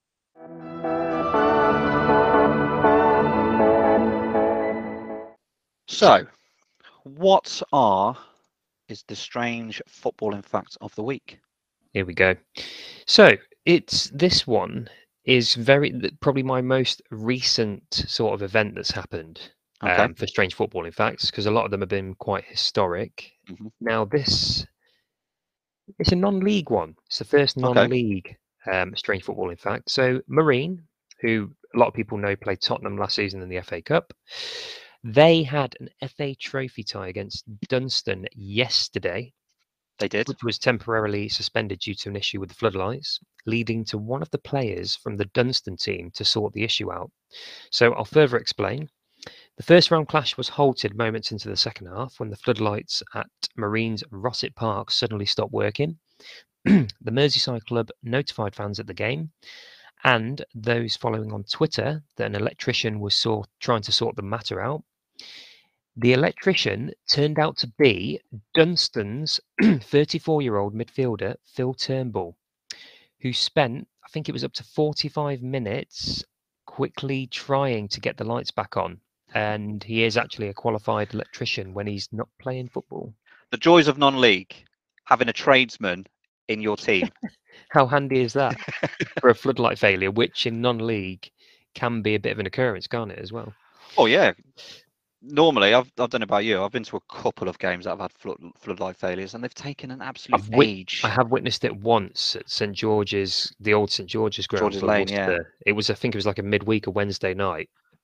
So, what is the strange footballing fact of the week? Here we go. So this one is probably my most recent sort of event that's happened Okay. for Strange Footballing Facts, because a lot of them have been quite historic. Mhm. Now it's a non-league one. It's the first Okay. non-league Strange Footballing Fact. So Marine, who a lot of people know played Tottenham last season in the FA Cup, they had an FA Trophy tie against Dunstan yesterday, They did. which was temporarily suspended due to an issue with the floodlights, leading to one of the players from the Dunstan team to sort the issue out. So I'll further explain. The first round clash was halted moments into the second half when the floodlights at Marine's Rossett Park suddenly stopped working. The Merseyside club notified fans at the game and those following on Twitter that an electrician was trying to sort the matter out. The electrician turned out to be Dunstan's 34-year-old midfielder, Phil Turnbull, who spent, I think it was up to 45 minutes, quickly trying to get the lights back on. And he is actually a qualified electrician when he's not playing football. The joys of non-league, having a tradesman in your team. How handy is that for a floodlight failure, which in non-league can be a bit of an occurrence, can't it, as well? Oh yeah. Normally, I've done it about you. I've been to a couple of games that have had floodlight failures, and they've taken an absolute I age. have witnessed it once at St George's, the old St George's ground George's for Lane, yeah. Worcester. I think it was like a midweek, a Wednesday night,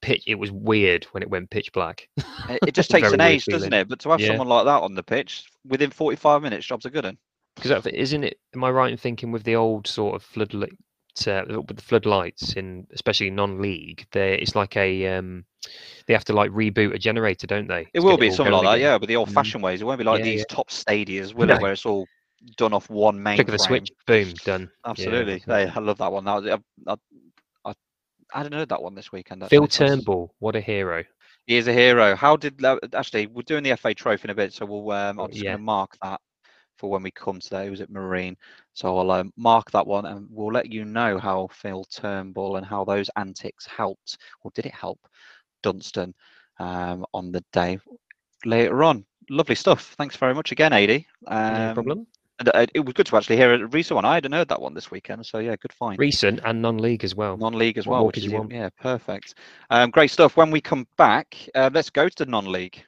pitch. It was weird when it went pitch black. It just takes Very an weird age, doesn't feeling. it? But to have Yeah. someone like that on the pitch within 45 minutes, job's a good one. Because isn't it? Am I right in thinking with the old sort of floodlight, with the floodlights in, especially non-league, it's like a they have to like reboot a generator, don't they? It To will get it be all something going like that, again. yeah. But the old-fashioned ways, it won't be like Yeah, these yeah. top stadiums, will No. it? Where it's all done off one Flick of the mainframe. switch, boom, done. Absolutely. Yeah. Hey, I love that one. I hadn't heard that one this weekend. Phil Actually, so Turnbull, what a hero. he is a hero. How did actually? We're doing the FA Trophy in a bit, so we'll. I'm just going Yeah. to mark that for when we come to that. It was at Marine, so I'll mark that one, and we'll let you know how Phil Turnbull and how those antics helped, or did it help Dunstan on the day later on. Lovely stuff. Thanks very much again, Adi. No problem. And it was good to actually hear a recent one. I hadn't heard that one this weekend, so yeah, good find. Recent and non-league as well. Non-league as What well, more which could is you want? yeah, perfect. Great stuff. When we come back, let's go to the non-league.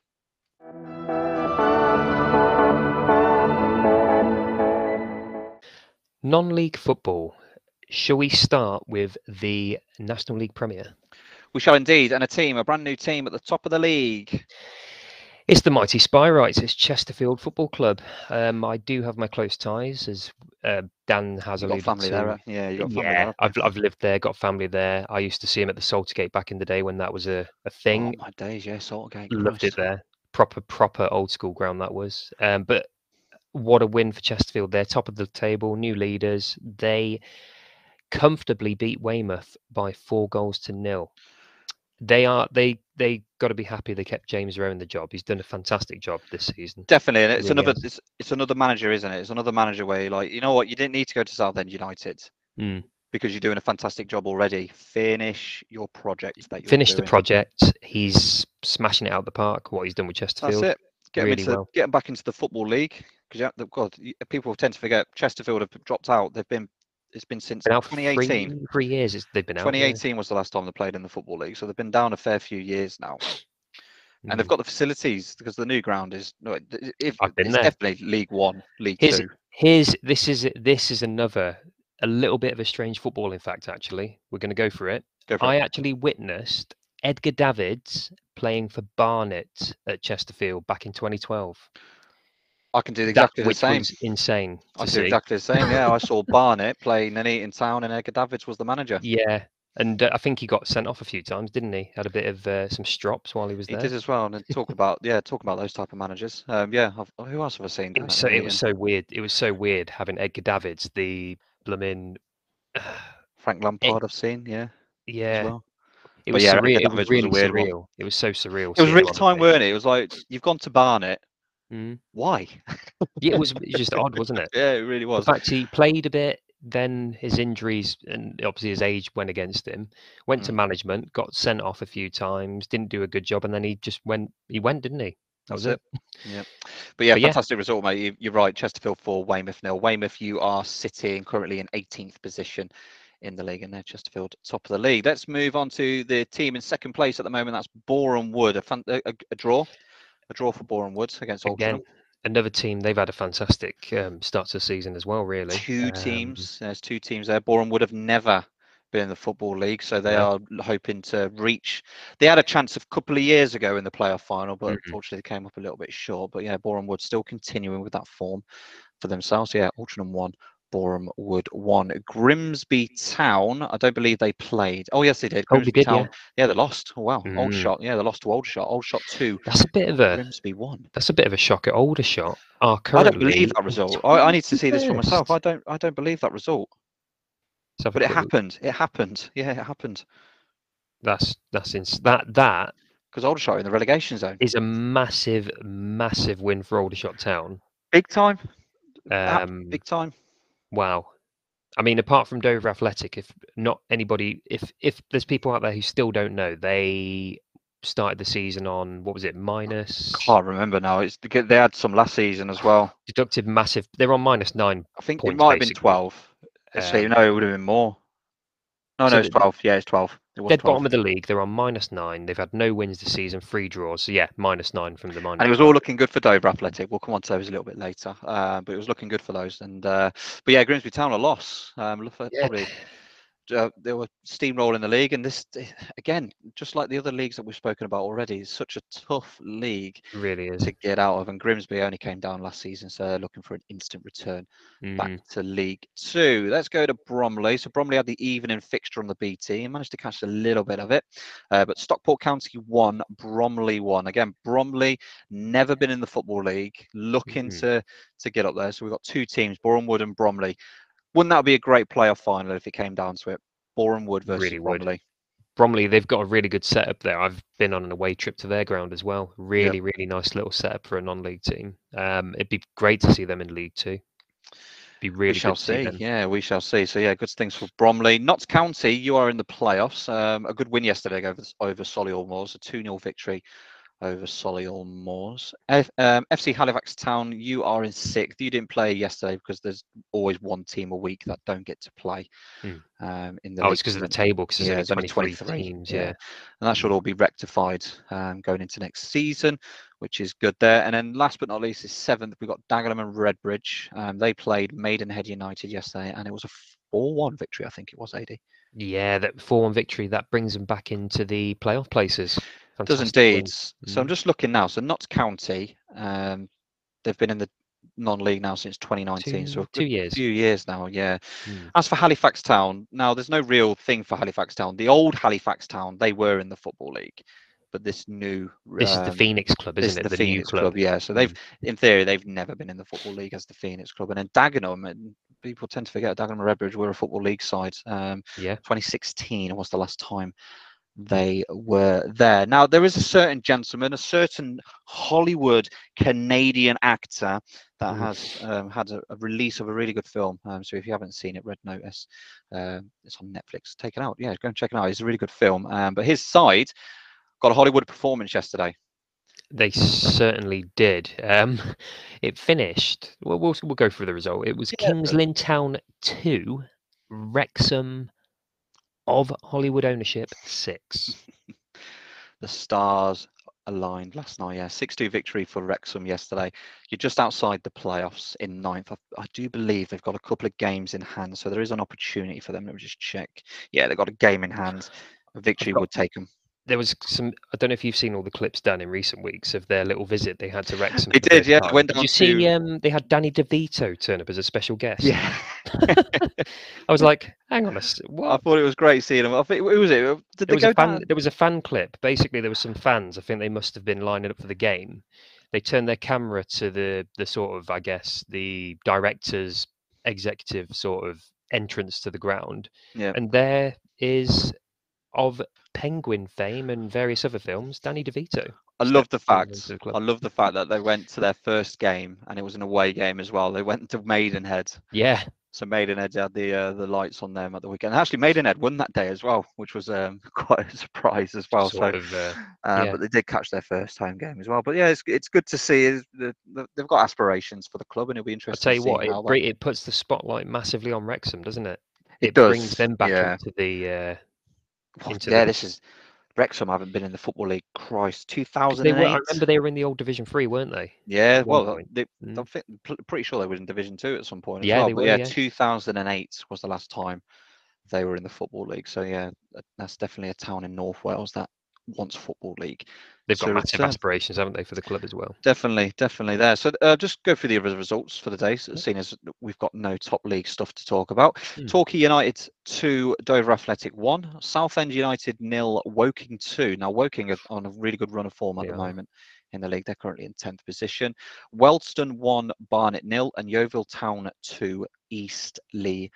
Non-league football. Shall we start with the National League Premier? We shall indeed, and a brand new team at the top of the league. It's the mighty Spyrights. It's Chesterfield Football Club. I do have my close ties, as Dan has You got alluded family to. there, yeah. You got family Yeah, there. I've lived there, got family there. I used to see him at the Saltergate back in the day when that was a thing. Oh my days, yeah, Saltergate. Loved it there. Proper old school ground that was. But what a win for Chesterfield. They're top of the table, new leaders. They comfortably beat Weymouth by 4-0. They got to be happy they kept James Rowe in the job. He's done a fantastic job this season. Definitely, and it's Really another it's another manager, isn't it? It's another manager where you're like, you know what, you didn't need to go to Southend United because you're doing a fantastic job already. Finish your project that you're Finish doing. the project. He's smashing it out the park. What he's done with Chesterfield. That's it. Get really him get him back into the football league, because God, people tend to forget Chesterfield have dropped out. It's been since 2018. 3 years they've been out. 2018 was the last time they played in the football league, so they've been down a fair few years now. And they've got the facilities, because the new ground is I've been there. Definitely League One, League Two. This is another a little bit of a strange footballing fact. Actually, we're going to go for it. I actually witnessed Edgar Davids playing for Barnet at Chesterfield back in 2012. I can do exactly the same. Which was insane. I do exactly the same. Yeah, I saw Barnet play Nuneaton Town, and Edgar Davids was the manager. Yeah, and I think he got sent off a few times, didn't he? Had a bit of some strops while he was there. He did as well. And talk about those type of managers. Who else have I seen? It was so weird. It was so weird having Edgar Davids, the blooming Frank Lampard. I've seen. Yeah. It was surreal. It was really surreal. It was so surreal. It was real time, weren't it? It was like, you've gone to Barnet. Why? Yeah, it was just odd, wasn't it? Yeah, it really was. The fact he played a bit, then his injuries and obviously his age went against him. Went to management, got sent off a few times, didn't do a good job, and then he just went. He went, didn't he? That was it. Yeah. But fantastic result, mate. You're right. Chesterfield 4, Weymouth 0. Weymouth, you are sitting currently in 18th position in the league, and they're Chesterfield top of the league. Let's move on to the team in second place at the moment. That's Boreham Wood. A draw for Boreham Wood against Altrincham. Another team. They've had a fantastic start to the season as well. Really, two teams. There's two teams there. Boreham Wood have never been in the football league, so they are hoping to reach. They had a chance a couple of years ago in the playoff final, but unfortunately they came up a little bit short. But yeah, Boreham Wood still continuing with that form for themselves. Yeah, Altrincham 1, Boreham Wood 1. Grimsby Town, I don't believe they played. Oh yes, they did. Grimsby Town. Yeah, they lost. Oh wow, Aldershot. Yeah, they lost to Aldershot. Aldershot 2. That's a bit of a Grimsby 1. That's a bit of a shock at Aldershot. I don't believe that result. I need to see this for myself. I don't believe that result. But it happened. It happened. Yeah, it happened. That's that because Aldershot are in the relegation zone. Is a massive win for Aldershot Town. Big time. Big time. Wow. I mean, apart from Dover Athletic, if there's people out there who still don't know, they started the season on, what was it, minus? Can't remember now. They had some last season as well. Deducted massive. They're on -9. I think it might have been 12. Actually, no, it would have been more. No, it's 12. Yeah, it's 12. Dead bottom of the league. They're on -9. They've had no wins this season, 3 draws. So yeah, -9 from the minus. And it was all looking good for Dover Athletic. We'll come on to those a little bit later. But it was looking good for those. And but yeah, Grimsby Town a loss. Probably they were steamrolling the league, and this again, just like the other leagues that we've spoken about already, is such a tough league It really is. to get out of. And Grimsby only came down last season, so they're looking for an instant return back to League Two. Let's go to Bromley. So Bromley had the evening fixture on the BT and managed to catch a little bit of it, but Stockport County won, Bromley won. Again, Bromley never been in the Football League, looking to get up there. So we've got two teams, Boreham Wood and Bromley. Wouldn't that be a great playoff final if it came down to it? Boreham Wood versus Really would. Bromley. Bromley, they've got a really good setup there. I've been on an away trip to their ground as well. Really, really nice little setup for a non-league team. It'd be great to see them in League Two. Be really We shall good to see see. them. Yeah, we shall see. So yeah, good things for Bromley. Notts County, you are in the playoffs. A good win yesterday over Solihull Moors, a 2-0 victory over Solihull Moors. FC Halifax Town, you are in 6th. You didn't play yesterday because there's always one team a week that don't get to play in the league. It's because of the table, because there's only 23 teams. Yeah. And that should all be rectified going into next season, which is good there. And then last but not least is 7th. We've got Dagenham and Redbridge. They played Maidenhead United yesterday, and it was a 4-1 victory, I think it was, AD. Yeah, that 4-1 victory, that brings them back into the playoff places. Fantastic. Does indeed. So I'm just looking now. So Notts County, they've been in the non-league now since 2019, so 2 years. A few years now, yeah. As for Halifax Town, now there's no real thing for Halifax Town. The old Halifax Town, they were in the Football League, but this new... This is the Phoenix Club, isn't it? The Phoenix Club, yeah. So they've, in theory, they've never been in the Football League as the Phoenix Club. And then Dagenham, and people tend to forget Dagenham and Redbridge were a Football League side. 2016 was the last time they were there. Now, there is a certain gentleman, a certain Hollywood Canadian actor that has had a release of a really good film. So if you haven't seen it, Red Notice, it's on Netflix. Take it out. Yeah, go and check it out. It's a really good film. But his side got a Hollywood performance yesterday. They certainly did. It finished. Well, we'll go through the result. It was Kings Lynn Town 2, Wrexham of Hollywood ownership 6. The stars aligned last night. Yeah, 6-2 victory for Wrexham yesterday. You're just outside the playoffs in 9th. I do believe they've got a couple of games in hand, so there is an opportunity for them. Let me just check. Yeah, they've got a game in hand. A victory would take them. There was some. I don't know if you've seen all the clips done in recent weeks of their little visit they had to Wrexham. They did, yeah. Did you see? They had Danny DeVito turn up as a special guest. Yeah. I was like, hang on a what? I thought it was great seeing them. I think it was it. Did they go down? There was a fan clip. Basically, there were some fans. I think they must have been lining up for the game. They turned their camera to the sort of, I guess, the director's executive sort of entrance to the ground. Yeah. And there is, of Penguin fame and various other films, Danny DeVito. I love the fact that they went to their first game, and it was an away game as well. They went to Maidenhead. Yeah. So Maidenhead had the lights on them at the weekend. Actually, Maidenhead won that day as well, which was quite a surprise as well. But they did catch their first home game as well. But yeah, it's good to see. They've got aspirations for the club, and it'll be interesting. I'll tell you what, it puts the spotlight massively on Wrexham, doesn't it? It does. Brings them back into the. This is Wrexham haven't been in the Football League. Christ, 2008. I remember they were in the old Division 3, weren't they? Yeah, well, I'm pretty sure they were in Division 2 at some point. Yeah, they were. 2008 was the last time they were in the Football League. So yeah, that's definitely a town in North Wales that wants Football League. They've got massive aspirations, haven't they, for the club as well? Definitely there. So just go through the other results for the day, seeing as we've got no top league stuff to talk about. Torquay United 2, Dover Athletic 1, Southend United 0, Woking 2. Now Woking are on a really good run of form at the moment in the league. They're currently in 10th position. Wealdstone 1, Barnet 0, and Yeovil Town 2, Eastleigh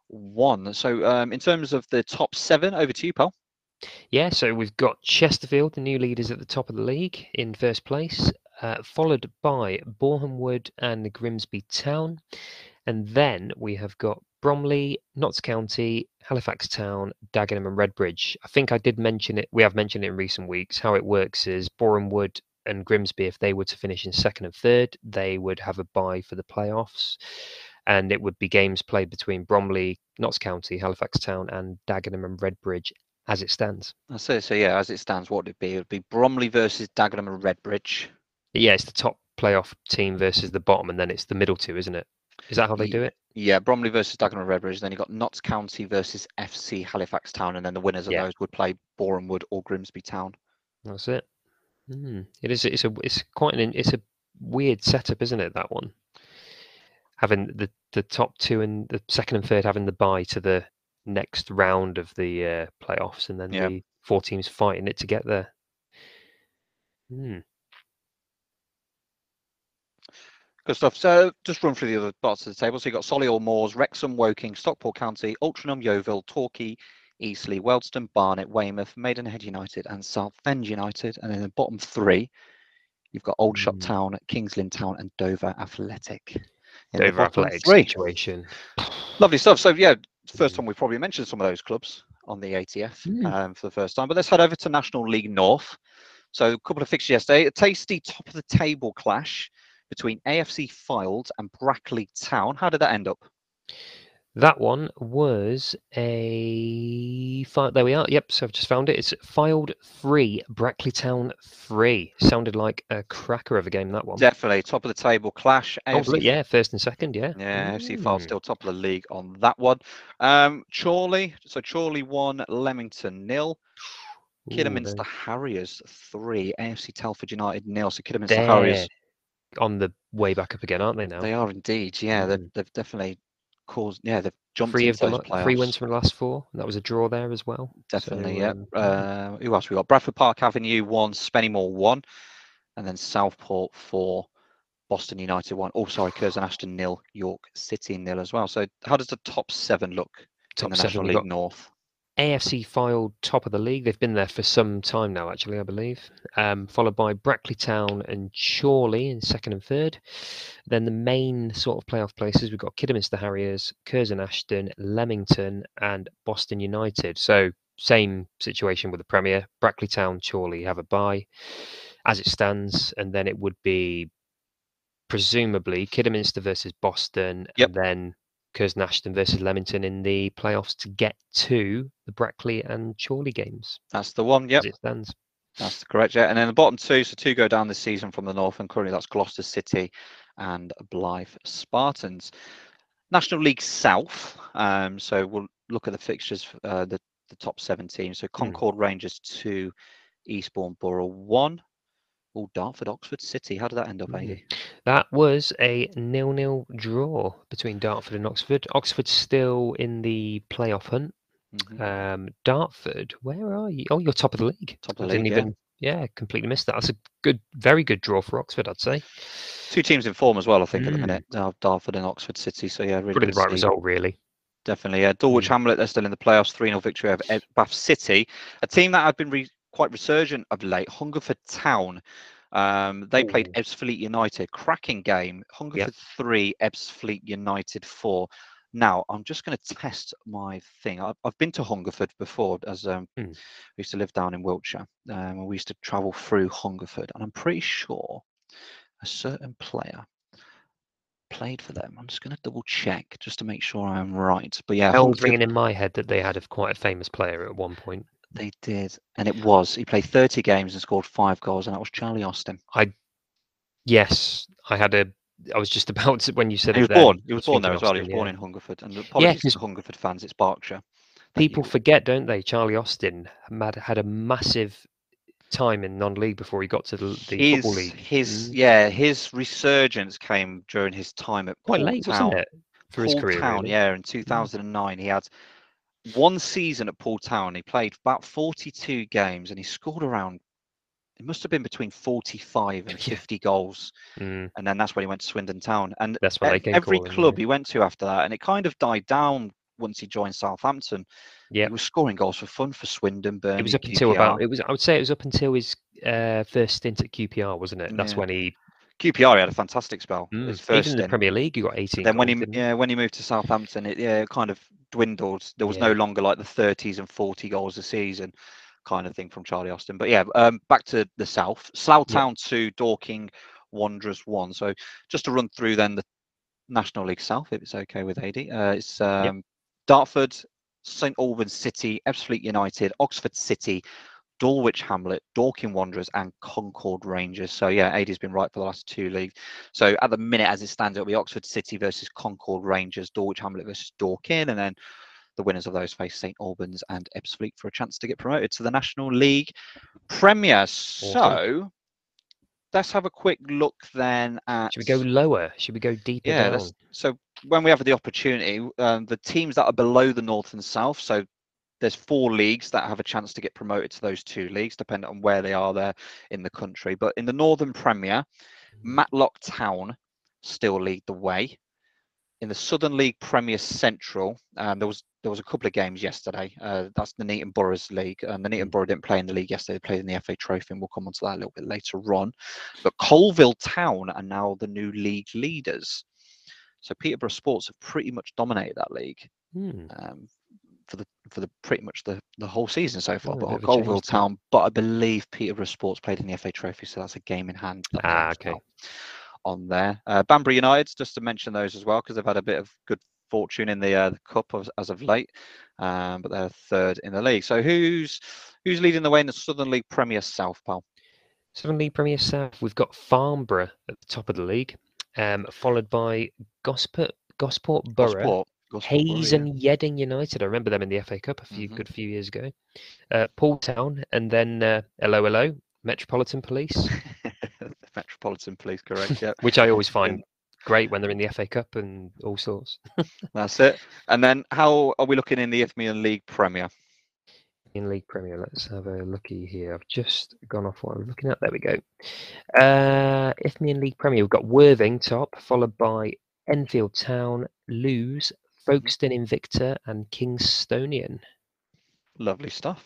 1. So in terms of the top 7, over to you, pal. Yeah, so we've got Chesterfield, the new leaders at the top of the league, in first place, followed by Boreham Wood and Grimsby Town. And then we have got Bromley, Notts County, Halifax Town, Dagenham and Redbridge. I think I did mention it. We have mentioned it in recent weeks. How it works is Boreham Wood and Grimsby, if they were to finish in 2nd and 3rd, they would have a bye for the playoffs. And it would be games played between Bromley, Notts County, Halifax Town and Dagenham and Redbridge as it stands. So yeah, as it stands, what would it be? It would be Bromley versus Dagenham and Redbridge. Yeah, it's the top playoff team versus the bottom, and then it's the middle two, isn't it? Is that how they do it? Yeah, Bromley versus Dagenham Redbridge. Then you've got Notts County versus FC Halifax Town, and then the winners of Yeah. those would play Boreham Wood or Grimsby Town. That's it. It is. It's quite it's a weird setup, isn't it? That one, having the top two and the second and third having the bye to the next round of the playoffs, and then the 4 teams fighting it to get there. Good stuff. So just run through the other parts of the table. So you've got Solihull Moors, Wrexham, Woking, Stockport County, Altrincham, Yeovil, Torquay, Eastleigh, Wealdstone, Barnet, Weymouth, Maidenhead United and Southend United. And then the bottom three, you've got Aldershot Town, Kings Lynn Town and Dover Athletic. In Dover the bottom Athletic three. situation. Lovely stuff. So yeah, first time we've probably mentioned some of those clubs on the ATF for the first time. But let's head over to National League North. So a couple of fixtures yesterday. A tasty top of the table clash between AFC Fylde and Brackley Town. How did that end up? That one was a there we are. Yep, so I've just found it. It's Fylde 3, Brackley Town 3. Sounded like a cracker of a game, that one. Definitely top of the table clash. AFC, yeah, first and second, yeah. Yeah, AFC Fylde still top of the league on that one. Chorley, so Chorley 1, Leamington 0. Kidderminster Harriers 3, AFC Telford United 0. So Kidderminster Harriers on the way back up again, aren't they now? They are indeed, yeah. They've definitely caused, they've jumped into those playoffs. 3 wins from the last 4. That was a draw there as well. Definitely, so, yeah. Who else we got? Bradford Park Avenue 1, Spennymoor 1, and then Southport 4, Boston United 1. Oh, sorry, Curzon Ashton 0, York City 0 as well. So how does the top 7 look in the National League North? AFC Fylde top of the league. They've been there for some time now, actually, I believe. Followed by Brackley Town and Chorley in second and third. Then the main sort of playoff places, we've got Kidderminster Harriers, Curzon Ashton, Leamington and Boston United. So same situation with the Premier. Brackley Town, Chorley have a bye as it stands. And then it would be presumably Kidderminster versus Boston and then Curzon Ashton versus Leamington in the playoffs to get to the Brackley and Chorley games. That's the one, yep. As it stands. That's correct, yeah. And then the bottom 2, so 2 go down this season from the north, and currently that's Gloucester City and Blythe Spartans. National League South, so we'll look at the fixtures, the top 7 teams. So Concord Rangers 2, Eastbourne Borough 1. Oh, Dartford, Oxford City. How did that end up, Adi? That was a 0-0 draw between Dartford and Oxford. Oxford's still in the playoff hunt. Dartford, where are you? Oh, you're top of the league. Top of the league, completely missed that. That's a very good draw for Oxford, I'd say. 2 teams in form as well, I think, at the minute. Dartford and Oxford City. So, yeah, really Probably the right result, really. Definitely, yeah. Dulwich Hamlet, they're still in the playoffs. 3-0 victory over Bath City. A team that had been quite resurgent of late, Hungerford Town. They played Ebbsfleet United. Cracking game. Hungerford 3, Ebbsfleet United 4. Now, I'm just going to test my thing. I've been to Hungerford before, as we used to live down in Wiltshire. We used to travel through Hungerford, and I'm pretty sure a certain player played for them. I'm just going to double check just to make sure I'm right. But yeah, Bells ringing in my head that they had quite a famous player at one point. They did, and he played 30 games and scored 5 goals, and that was Charlie Austin. I was just about to, when you said he was born there as well. He was born in Hungerford, and apologies to Hungerford fans, it's Berkshire. People forget, don't they? Charlie Austin had a massive time in non-league before he got to the football league. His resurgence came during his time at quite late, wasn't it, for his career? Town, really? Yeah, in 2009, he had 1 season at Poole Town. He played about 42 games, and he scored around. It must have been between 45 and 50 goals, and then that's when he went to Swindon Town. And that's when every club he went to after that, and it kind of died down once he joined Southampton. He was scoring goals for fun for Swindon, Burnley. It was up until QPR. I would say it was up until his first stint at QPR, wasn't it? That's when he. QPR he had a fantastic spell. His first even in the Premier League, he got 18. Then when he moved to Southampton, it kind of dwindled. There was no longer like the 30s and 40 goals a season kind of thing from Charlie Austin. But yeah, back to the south. Slough Town 2, Dorking Wanderers 1. So just to run through then the National League South, if it's okay with Adi. It's Dartford, St Albans City, Ebbsfleet United, Oxford City, Dulwich Hamlet, Dorking Wanderers, and Concord Rangers. So yeah, AD's been right for the last 2 leagues. So at the minute, as it stands, it'll be Oxford City versus Concord Rangers, Dulwich Hamlet versus Dorking, and then the winners of those face St Albans and Ebbsfleet for a chance to get promoted to the National League Premier. So let's have a quick look then at. Should we go lower? Should we go deeper down? So when we have the opportunity, the teams that are below the North and South, so there's 4 leagues that have a chance to get promoted to those 2 leagues, depending on where they are there in the country. But in the Northern Premier, Matlock Town still lead the way. In the Southern League Premier Central, there was a couple of games yesterday. That's the Neaton Boroughs League, and the Neaton Borough didn't play in the league yesterday. They played in the FA Trophy, and we'll come on to that a little bit later on. But Colville Town are now the new league leaders. So Peterborough Sports have pretty much dominated that league for the pretty much the whole season so far. But Colville Town, but I believe Peterborough Sports played in the FA Trophy, so that's a game in hand. Okay. On there, Banbury United, just to mention those as well, because they've had a bit of good fortune in the cup as of late, but they're 3rd in the league. So who's leading the way in the Southern League Premier South, pal? Southern League Premier South, we've got Farnborough at the top of the league, followed by Gosport Borough, Hayes and Yedding United. I remember them in the FA Cup a good few years ago. Paul Town, and then hello, Metropolitan Police. Metropolitan Police, correct? Yeah. Which I always find great when they're in the FA Cup and all sorts. That's it. And then how are we looking in the Isthmian League Premier? In League Premier, let's have a looky here. I've just gone off what I was looking at. There we go. Isthmian League Premier, we've got Worthing top, followed by Enfield Town, Lewes, Folkestone Invicta, and Kingstonian. Lovely stuff.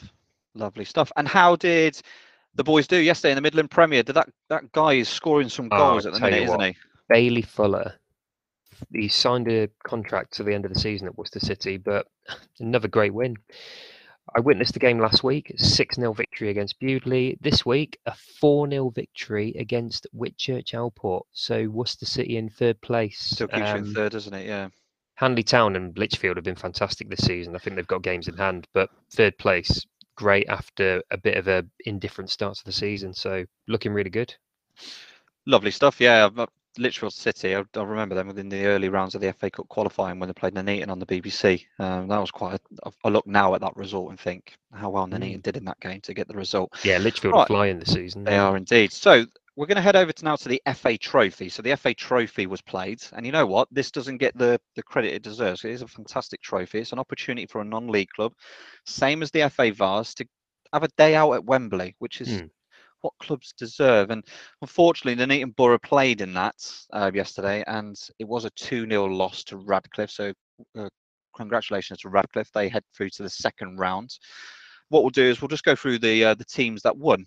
And how did the boys do yesterday in the Midland Premier? Did that guy is scoring some goals at the minute, isn't he? Bailey Fuller. He signed a contract to the end of the season at Worcester City, but another great win. I witnessed the game last week, 6-0 victory against Bewdley. This week, a 4-0 victory against Whitchurch Alport. So Worcester City in 3rd place. Still keeps you in 3rd, doesn't it? Yeah. Hanley Town and Lichfield have been fantastic this season. I think they've got games in hand, but 3rd place, great after a bit of a indifferent start to the season. So looking really good. Lovely stuff. Yeah, Lichfield City, I remember them within the early rounds of the FA Cup qualifying when they played Nuneaton on the BBC. That was quite I look now at that result and think how well Nuneaton did in that game to get the result. Yeah, Lichfield are flying this season. They are indeed. So we're going to head over now to the FA Trophy. So the FA Trophy was played, and you know what? This doesn't get the credit it deserves. It is a fantastic trophy. It's an opportunity for a non-league club, same as the FA Vase, to have a day out at Wembley, which is what clubs deserve. And unfortunately, the Nuneaton Borough played in that yesterday, and it was a 2-0 loss to Radcliffe. So congratulations to Radcliffe. They head through to the 2nd round. What we'll do is we'll just go through the teams that won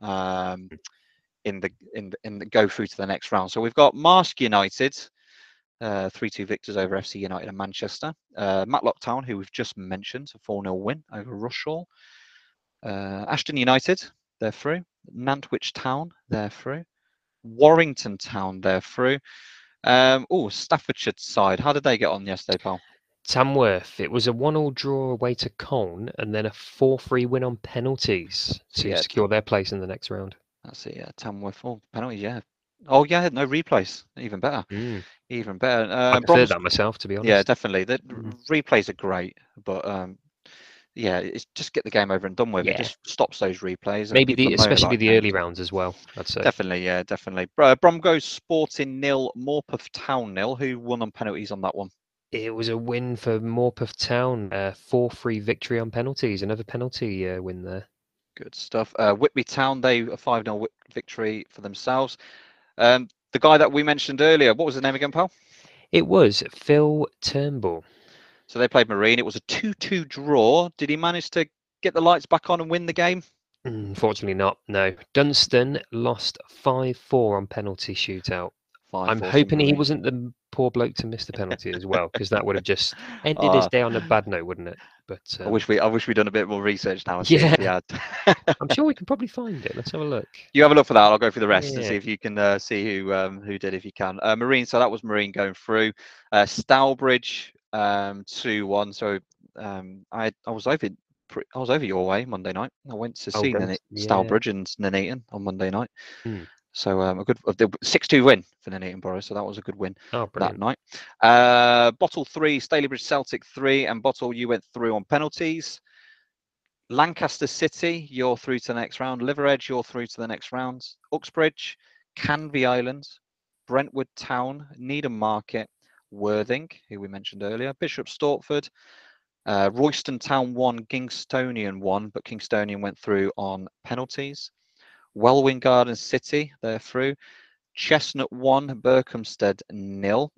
in the go through to the next round. So we've got Marske United, 3-2 victors over FC United and Manchester. Matlock Town, who we've just mentioned, a 4-0 win over Rushall. Ashton United, they're through. Nantwich Town, they're through. Warrington Town, they're through. Staffordshire side, how did they get on yesterday, pal? Tamworth, it was a 1-1 draw away to Colne and then a 4-3 win on penalties to secure their place in the next round. That's it, yeah. Tamworth, penalties, yeah. Oh, yeah, no replays, even better. Even better. I prefer that myself, to be honest. Yeah, definitely. The replays are great, but it's just get the game over and done with. It just stops those replays. Maybe especially the early rounds as well, I'd say. Definitely, yeah, definitely. Bromgoes Sporting 0, Morpeth Town 0. Who won on penalties on that one? It was a win for Morpeth Town, 4-3 victory on penalties. Another penalty win there. Good stuff. Whitby Town, they a 5-0 victory for themselves. The guy that we mentioned earlier, what was his name again, pal? It was Phil Turnbull. So they played Marine. It was a 2-2 draw. Did he manage to get the lights back on and win the game? Unfortunately not, no. Dunstan lost 5-4 on penalty shootout. I'm hoping he wasn't the poor bloke to miss the penalty as well, because that would have just ended his day on a bad note, wouldn't it? But I wish we'd done a bit more research now. Yeah, I'm sure we can probably find it. Let's have a look. You have a look for that. I'll go through the rest and see if you can see who did, if you can. Marine. So that was Marine going through. Stourbridge 2-1. So I was over I was over your way Monday night. I went to see Yeah. Stalbridge and Nuneaton on Monday night. Hmm. So a good 6-2 win for Nuneaton Borough. So that was a good win Oh, that brilliant. night. Bottle 3, Stalybridge Celtic 3, and Bottle, you went through on penalties. Lancaster City, you're through to the next round. Liveredge, you're through to the next round. Uxbridge, Canvey Island, Brentwood Town, Needham Market, Worthing, who we mentioned earlier, Bishop Stortford, Royston Town 1, Kingstonian 1, but Kingstonian went through on penalties. Welwyn Garden City, they're through. Chestnut 1, Berkhamsted 0.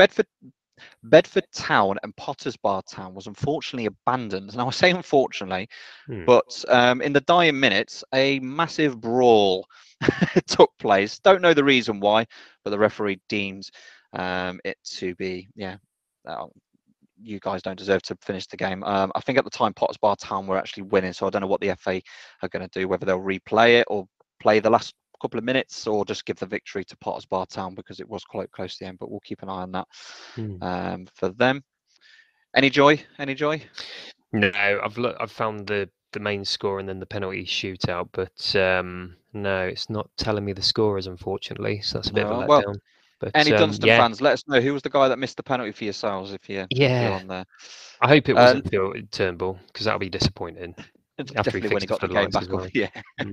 Bedford Town and Potters Bar Town was unfortunately abandoned. Now I say unfortunately, but in the dying minutes, a massive brawl took place. Don't know the reason why, but the referee deemed it to be, you guys don't deserve to finish the game. I think at the time Potters Bar Town were actually winning, so I don't know what the FA are going to do, whether they'll replay it or play the last couple of minutes or just give the victory to Potters Bar Town, because it was quite close to the end, but we'll keep an eye on that for them. Any joy? No, I've found the main score and then the penalty shootout, but no, it's not telling me the scorers, unfortunately. So that's a bit of a Well, letdown. But any Dunstan fans, let us know who was the guy that missed the penalty for yourselves if you're on there. I hope it wasn't Turnbull, because that'll be disappointing. After Definitely when he got the game back up. Yeah.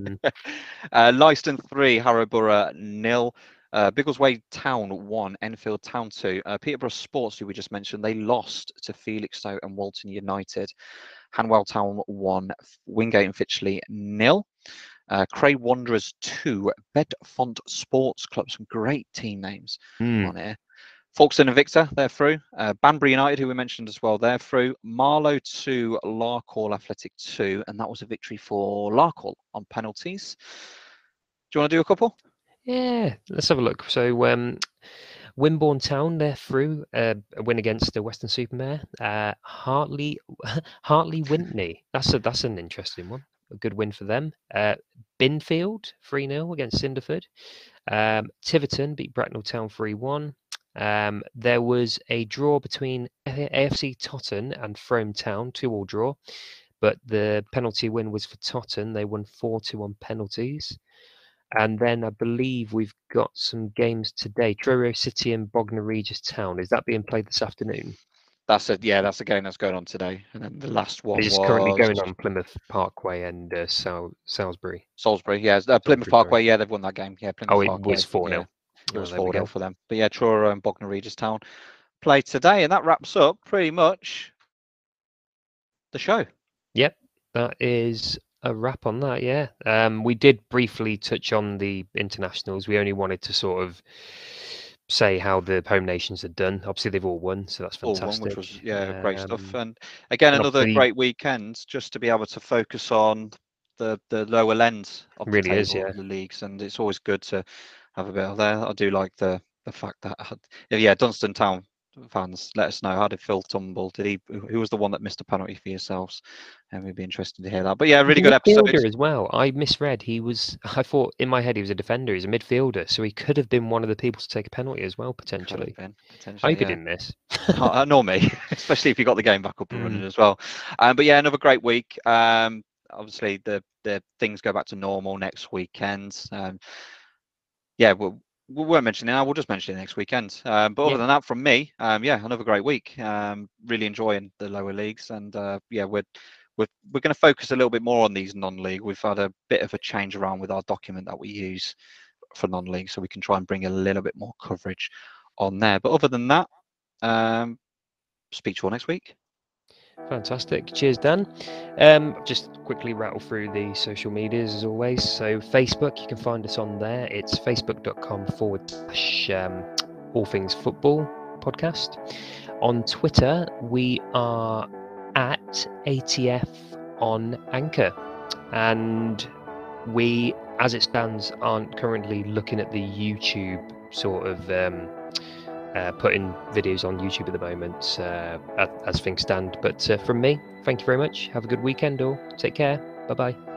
Leiston 3, Harrowborough 0. Biggleswade Town 1, Enfield Town 2. Peterborough Sports, who we just mentioned, they lost to Felixstowe and Walton United. Hanwell Town 1, Wingate and Finchley 0. Cray Wanderers 2, Bedfont Sports Club. Some great team names on here. Folkestone and Victor, they're through. Banbury United, who we mentioned as well, they're through. Marlow 2, Larkhall Athletic 2, and that was a victory for Larkhall on penalties. Do you want to do a couple? Yeah, let's have a look. So Wimborne Town, they're through, a win against the Weston-super-Mare. Hartley Wintney, that's an interesting one. A good win for them. Binfield 3-0 against Cinderford. Tiverton beat Bracknell Town 3-1. There was a draw between AFC Totton and Frome Town, 2-2 draw, but the penalty win was for Totton. They won 4-2 on penalties. And then I believe we've got some games today. Truro City and Bognor Regis Town. Is that being played this afternoon? That's a game that's going on today. And then the last one is currently going on Plymouth Parkway and Salisbury. Salisbury, yeah. Plymouth Parkway, yeah, they've won that game. Yeah, Plymouth Parkway. It was 4-0. Yeah. It was 4-0 for them. But yeah, Truro and Bognor Regis Town play today, and that wraps up pretty much the show. Yep, that is a wrap on that, yeah. We did briefly touch on the internationals. We only wanted to sort of say how the home nations had done. Obviously, they've all won, so that's fantastic. Which was great stuff. And again, another great weekend just to be able to focus on the lower lens of the table of the leagues, and it's always good to have a bit of there. I do like the fact that Dunstan Town fans, let us know, how did Phil tumble? Who was the one that missed a penalty for yourselves? And we'd be interested to hear that. But yeah, really good episode as well. I misread. I thought in my head he was a defender. He's a midfielder, so he could have been one of the people to take a penalty as well, potentially. I hope he didn't miss. Nor me, especially if you got the game back up and running as well. But yeah, another great week. Obviously the things go back to normal next weekend. We weren't mentioning it now, we'll just mention it next weekend. But other than that, from me, another great week. Really enjoying the lower leagues, and we're going to focus a little bit more on these non-league. We've had a bit of a change around with our document that we use for non-league, so we can try and bring a little bit more coverage on there. But other than that, speak to you all next week. Fantastic. Cheers, Dan. Just quickly rattle through the social medias as always. So Facebook, you can find us on there. It's facebook.com/all things football podcast. On Twitter, we are at ATF on Anchor. And we, as it stands, aren't currently looking at the YouTube sort of putting videos on YouTube at the moment as things stand. But from me, thank you very much. Have a good weekend all. Take care. Bye-bye.